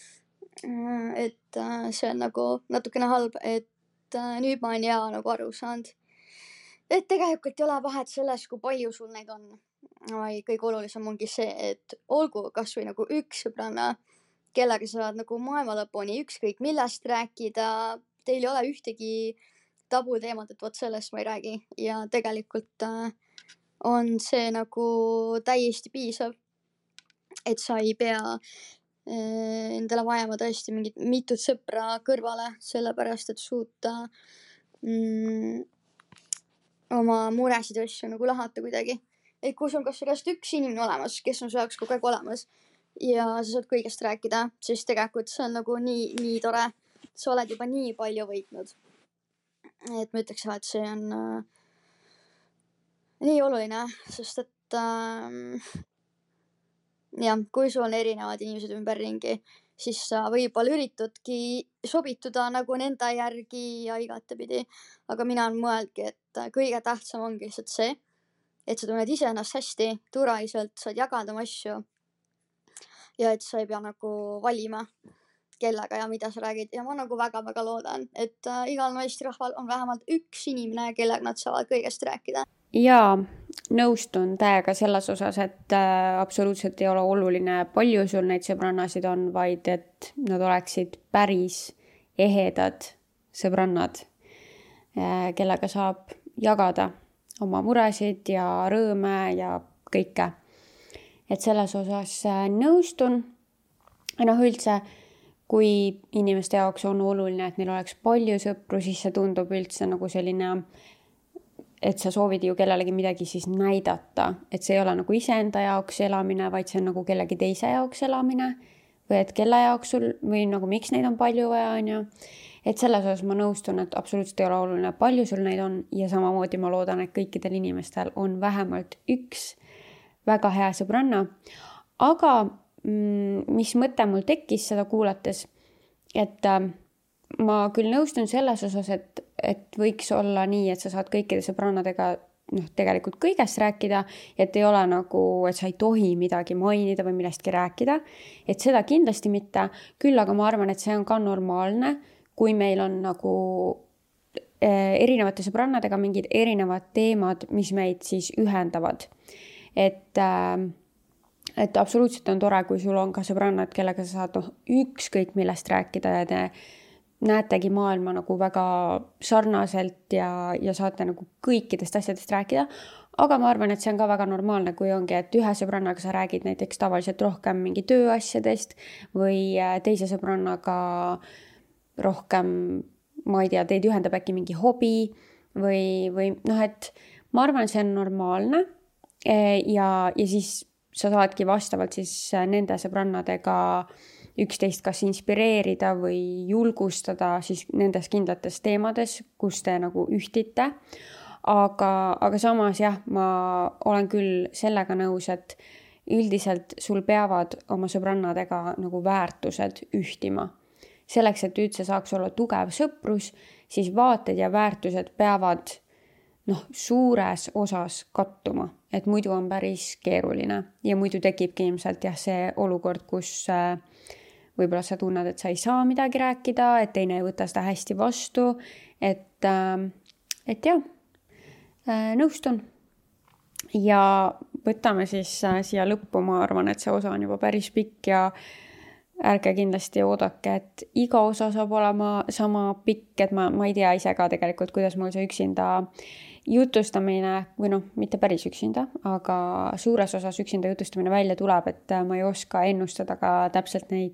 Et see on nagu natukene halb, et nüüd ma olen hea nagu aru saanud. Et tegelikult ei ole vahet selles, kui palju sul neid on. Vai kõige olulisem ongi see, et olgu kas või nagu üks sõbranna, kellega sa saad nagu maailma lõpuni ükskõik millest rääkida. Teil ei ole ühtegi tabu teemad, et võt sellest ma ei räägi ja tegelikult äh, on see nagu täiesti piisav, et sa ei pea äh, endale vajama tõesti mingit mitut sõpra kõrvale, sellepärast et suuta mm, oma muresid asju nagu lahata kuidagi. Et kui sul kas sellest üks inimene olemas, kes on su jaoks kogu aeg olemas ja sa saad kõigest rääkida, siis tegelikult see on nagu nii, nii tore, sa oled juba nii palju võitnud. Et ma ütleks, et see on äh, nii oluline, sest et äh, jah, kui sul on erinevad inimesed ümberringi, siis sa võib-olla üritadki sobituda nagu nende järgi ja igatepidi. Aga mina olen mõeldki, et kõige tähtsam ongi lihtsalt see, et sa tunned ise ennast hästi, turvaliselt, saad jagada oma asju ja et sa ei pea nagu valima kellega ja mida sa räägid. Ja ma nagu väga-väga loodan, et äh, igal naisterahval on vähemalt üks inimene, kellega nad saavad kõigest rääkida. Jaa, nõustun täiega selles osas, et äh, absoluutselt ei ole oluline, palju sul neid sõbrannasid on, vaid et nad oleksid päris ehedad sõbrannad, äh, kellega saab jagada oma muresid ja rõõme ja kõike. Et selles osas äh, nõustun. Noh, üldse kui inimeste jaoks on oluline, et neil oleks palju sõpru, siis see tundub üldse nagu selline, et sa soovid ju kellelegi midagi siis näidata. Et see ei ole nagu iseenda jaoks elamine, vaid see on nagu kellegi teise jaoks elamine või et kelle jaoks sul või nagu miks neid on palju vaja, on ju. Et selles osas ma nõustun, et absoluutselt ei ole oluline, palju sul neid on ja samamoodi ma loodan, et kõikidel inimestel on vähemalt üks väga hea sõbranna. Aga mis mõte mul tekkis seda kuulates, et ma küll nõustun selles osas, et, et võiks olla nii, et sa saad kõikide sõbrannadega noh, tegelikult kõigest rääkida, et ei ole nagu, et sa ei tohi midagi mainida või millestki rääkida, et seda kindlasti mitte, küll aga ma arvan, et see on ka normaalne, kui meil on nagu erinevate sõbrannadega mingid erinevad teemad, mis meid siis ühendavad. Et, et absoluutselt on tore, kui sul on ka sõbrannad, kellega sa saad noh, ükskõik millest rääkida ja te näetegi maailma nagu väga sarnaselt ja, ja saate nagu kõikidest asjadest rääkida. Aga ma arvan, et see on ka väga normaalne, kui ongi, et ühe sõbrannaga sa räägid näiteks tavaliselt rohkem mingi tööasjadest või teise sõbrannaga rohkem, ma ei tea, teid ühendab äkki mingi hobi või, või noh, et ma arvan, see on normaalne ja, ja siis sa saadki vastavalt siis nende sõbrannadega üksteist kas inspireerida või julgustada siis nendes kindlates teemades, kus te nagu ühtite. Aga, aga samas jah, ma olen küll sellega nõus, et üldiselt sul peavad oma sõbrannadega nagu väärtused ühtima. Selleks, et üldse saaks olla tugev sõprus, siis vaated ja väärtused peavad noh, suures osas kattuma, et muidu on päris keeruline ja muidu tekibki ilmselt jah, see olukord, kus võib-olla sa tunned, et sa ei saa midagi rääkida, et teine ei võta seda hästi vastu, et, et jah, nõustun. Ja võtame siis siia lõppu, ma arvan, et see osa on juba päris pikk ja ärge kindlasti oodake, et iga osa saab olema sama pikk, et ma, ma ei tea ise ka tegelikult, kuidas mul see üksinda jutustamine, või noh, mitte päris üksinda, aga suures osas üksinda jutustamine välja tuleb, et ma ei oska ennustada ka täpselt neid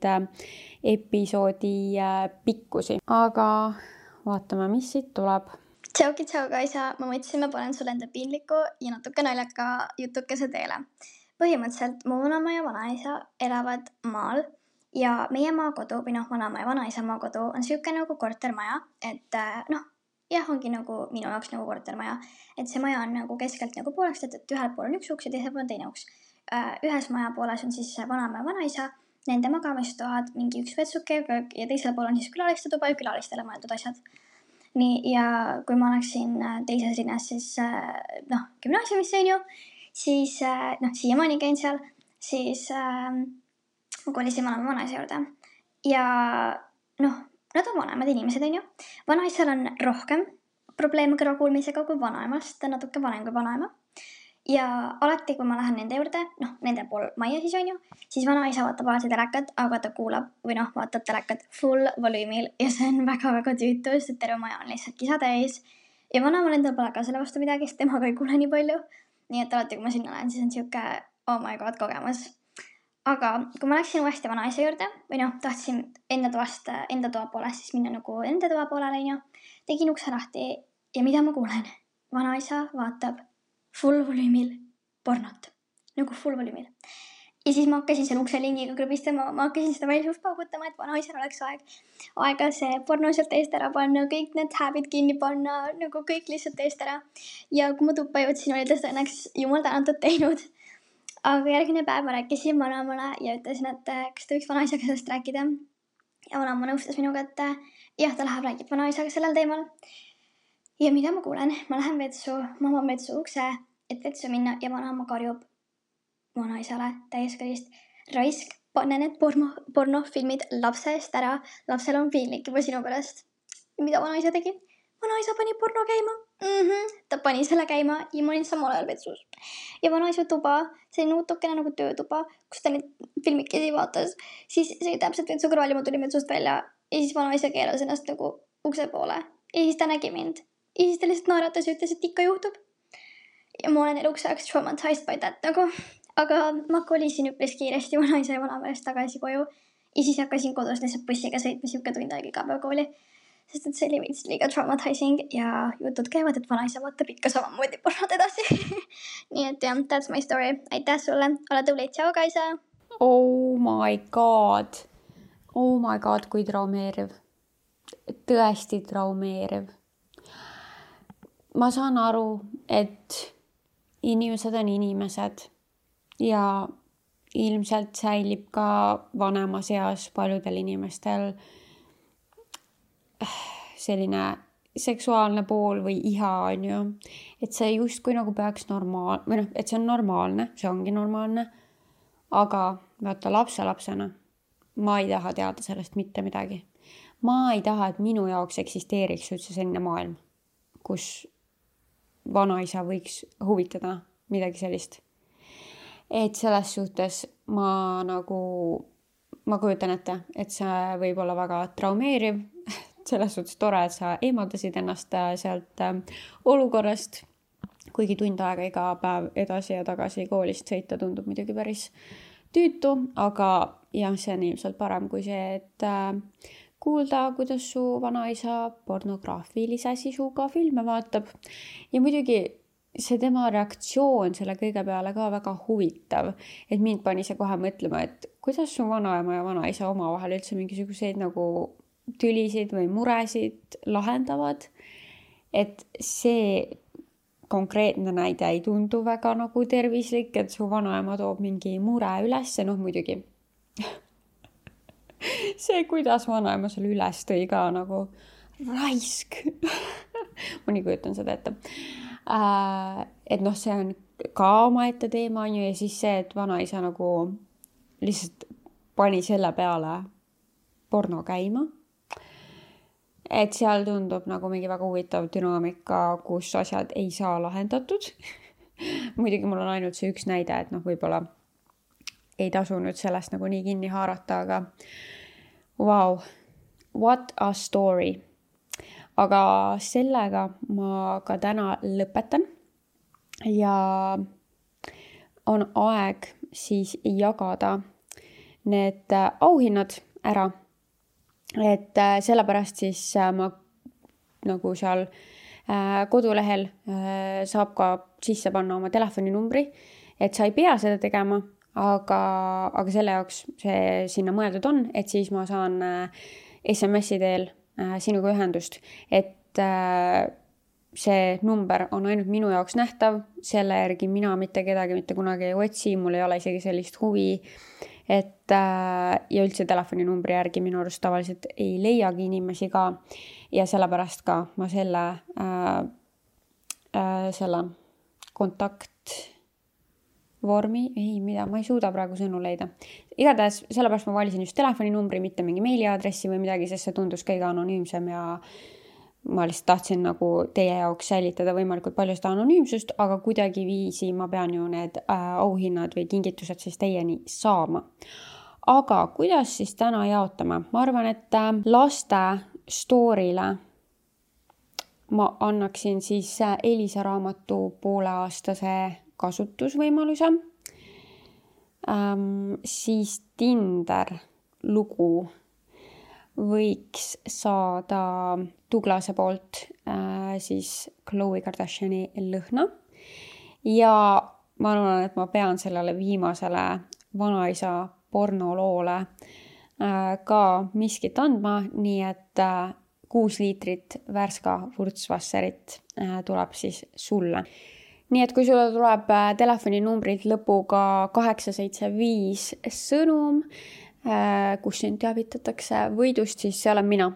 episoodi pikkusi. Aga vaatame, mis siit tuleb. Tšauki, tšau, Kaisa. Ma mõtlesin, ma panen sulle enda piinliku ja natuke naljaka jutukese teele. Põhimõtteliselt mu vanaema ja vanaisa elavad maal ja meie maakodu, või noh, vanaema ja vanaisa maakodu on siuke nagu kortermaja, et noh, jah, ongi nagu minu jaoks nagu kortermaja, et see maja on nagu keskelt nagu pooleks, et, et ühel pool on üks uks ja teisel pool on teine uks. Ühes maja pooles on siis vanaema ja vanaisa, nende magamistoad, mingi üks vetsuke ja teisel pool on siis külaliste tuba ja külalistele mõeldud asjad. Nii, ja kui ma oleksin teises linnas, siis noh, gümnaasiumisse on ju, siis noh, siiamaani käin seal, siis äh, ma kolisin vanaema vanaisa juurde ja noh, nad on vanemad inimesed, on ju. Vanaisal on rohkem probleeme kõrvakuulmisega kui vanaemast, ta on natuke vanem kui vanaema. Ja alati, kui ma lähen nende juurde, noh, nende pool majja siis on ju, siis vanaisa vaatab alati telekat, aga ta kuulab või noh, vaatab telekat full volüümil ja see on väga-väga tüütu, sest et terve maja on lihtsalt kisa täis. Ja vanaemal endal pole ka selle vastu midagi, sest temaga ei kuule nii palju. Nii et alati, kui ma sinna lähen, siis on siuke oh my god kogemus. Aga kui ma läksin uuesti vanaisa juurde või noh, tahtsin enda toast, enda toa poole, siis minna nagu enda toa poolele, on ju, tegin ukse lahti ja mida ma kuulen? Vanaisa vaatab full volüümil pornot, nagu full volüümil. Ja siis ma hakkasin seal ukse lingiga krõbistama, ma hakkasin seda väljust paugutama, et vanaisal oleks aeg, aega see porno sealt eest ära panna, kõik need häbid kinni panna, nagu kõik lihtsalt eest ära. Ja kui ma tuppa jõudsin, oli ta seda õnneks jumal tänatud teinud. Aga järgmine päev ma rääkisin vanaemale ja ütlesin, et kas ta võiks vanaisaga sellest rääkida. Ja vanaema nõustas minuga, et jah, ta läheb räägib vanaisaga sellel teemal. Ja mida ma kuulen? Ma lähen vetsu, ma avan vetsu ukse, et vetsu minna ja vanaema karjub vanaisale täieskõrist. Raisk, pane need porno, pornofilmid lapse eest ära. Lapsel on piinlik juba sinu pärast. Ja mida vanaisa tegi? Vanaisa pani porno käima. Mm-hmm. Ta pani selle käima ja ma olin samal ajal vetsus. Ja vanaisa tuba, see oli nuutukene nagu töötuba, kus ta neid filmikesi vaatas. Siis see oli täpselt vetsu kõrval ja ma tulin vetsust välja. Ja siis vanaisa keeras ennast nagu ukse poole. Ja siis ta nägi mind. Ja siis ta lihtsalt naeratas ja ütles, et ikka juhtub. Ja ma olen eluks ajaks traumatized by that nagu. Aga ma kolisin üpris kiiresti vanaisa ja vanaemast tagasi koju. Ja siis hakkasin kodus lihtsalt bussiga sõitma siuke tund aega iga päev kooli. Sest et see oli veits liiga traumatizing ja jutud käivad, et vanaisa vaatab ikka samamoodi pornod edasi. Nii et jah, that's my story. Aitäh sulle. Ole tubli. Tšau, Kaisa. Oh my god. oh my god, kui traumeeriv. Tõesti traumeeriv. Ma saan aru, et inimesed on inimesed ja ilmselt säilib ka vanemas eas paljudel inimestel selline seksuaalne pool või iha on ju, et see justkui nagu peaks normaal, või noh, et see on normaalne, see ongi normaalne, aga vaata lapselapsena ma ei taha teada sellest mitte midagi. Ma ei taha, et minu jaoks eksisteeriks üldse selline maailm, kus vanaisa võiks huvitada midagi sellist. Et selles suhtes ma nagu, ma kujutan ette, et see võib olla väga traumeeriv, selles suhtes tore, et sa eemaldasid ennast sealt olukorrast, kuigi tund aega iga päev edasi ja tagasi koolist sõita tundub muidugi päris tüütu, aga jah, see on ilmselt parem kui see, et kuulda, kuidas su vanaisa pornograafilise sisuga filme vaatab. Ja muidugi see tema reaktsioon selle kõige peale ka väga huvitav, et mind pani see kohe mõtlema, et kuidas su vanaema ja vanaisa omavahel üldse mingisuguseid nagu tülisid või muresid lahendavad, et see konkreetne näide ei tundu väga nagu tervislik, et su vanaema toob mingi mure üles, noh muidugi. See, kuidas vanaema selle üles tõi ka nagu raisk. Ma nii kujutan seda ette. Äh, et noh, see on ka oma ette teema on ju, ja siis see, et vanaisa nagu lihtsalt pani selle peale porno käima. Et seal tundub nagu mingi väga huvitav dünaamika, kus asjad ei saa lahendatud. Muidugi mul on ainult see üks näide, et noh, võib-olla ei tasu nüüd sellest nagu nii kinni haarata, aga wow, what a story. Aga sellega ma ka täna lõpetan ja on aeg siis jagada need auhinnad ära. Et sellepärast siis ma nagu seal kodulehel saab ka sisse panna oma telefoninumbri, et sa ei pea seda tegema, aga, aga selle jaoks see sinna mõeldud on, et siis ma saan S M S-i teel sinuga ühendust, et see number on ainult minu jaoks nähtav, selle järgi mina mitte kedagi mitte kunagi ei otsi, mul ei ole isegi sellist huvi, et ja üldse telefoninumbri järgi minu arust tavaliselt ei leiagi inimesi ka ja sellepärast ka ma selle äh, äh, selle kontaktvormi, ei mida, ma ei suuda praegu sõnu leida. Igatahes sellepärast ma valisin just telefoninumbri, mitte mingi meiliaadressi või midagi, sest see tundus kõige anonüümsem ja ma lihtsalt tahtsin nagu teie jaoks säilitada võimalikult palju seda anonüümsust, aga kuidagi viisi ma pean ju need äh, auhinnad või kingitused siis teieni saama. Aga kuidas siis täna jaotame? Ma arvan, et äh, laste storile ma annaksin siis äh, Elisa raamatu pooleaastase kasutusvõimaluse. Ähm, siis Tinder lugu võiks saada Douglase poolt äh, siis Khloe Kardashiani lõhna. Ja ma arvan, et ma pean sellele viimasele vanaisa pornoloole äh, ka miskit andma, nii et äh, kuus liitrit värska Wurzwasserit äh, tuleb siis sulle. Nii et kui sulle tuleb äh, telefoninumbrid lõpuga kaheksa seitse viis sõnum, kus sind teavitatakse võidust, siis see olen mina.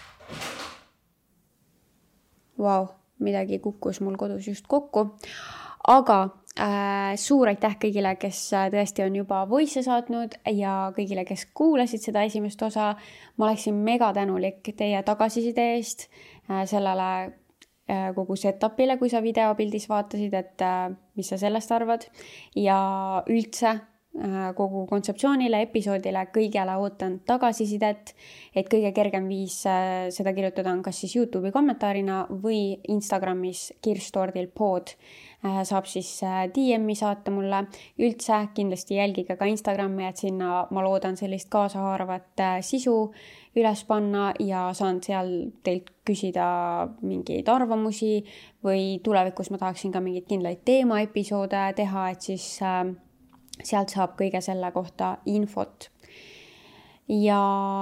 Vau, midagi kukkus mul kodus just kokku. Aga äh, suur aitäh kõigile, kes tõesti on juba voice saatnud ja kõigile, kes kuulasid seda esimest osa. Ma oleksin mega tänulik teie tagasiside eest äh, sellele äh, kogu setupile, kui sa videopildis vaatasid, et äh, mis sa sellest arvad. Ja üldse kogu kontseptsioonile, episoodile, kõigele ootan tagasisidet, et kõige kergem viis seda kirjutada on kas siis YouTube'i kommentaarina või Instagramis Kirstordil pod saab siis D M-i saata mulle. Üldse kindlasti jälgige ka Instagrami, et sinna ma loodan sellist kaasahaaravat sisu üles panna ja saan seal teilt küsida mingeid arvamusi või tulevikus ma tahaksin ka mingeid kindlaid teemaepisoode teha, et siis sealt saab kõige selle kohta infot. ja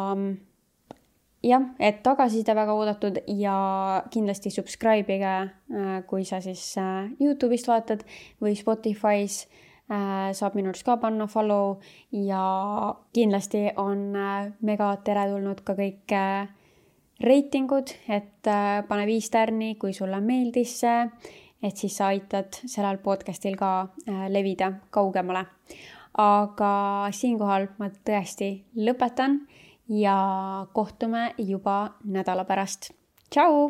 jah, et tagasiside väga oodatud ja kindlasti subscribe'ige, kui sa siis YouTube'ist vaatad või Spotify's saab minu arust ka panna follow ja kindlasti on mega teretulnud ka kõik reitingud, et pane viis tärni, kui sulle meeldis see, et siis sa aitad sellel podcastil ka levida kaugemale. Aga siinkohal ma tõesti lõpetan ja kohtume juba nädala pärast. Tšau!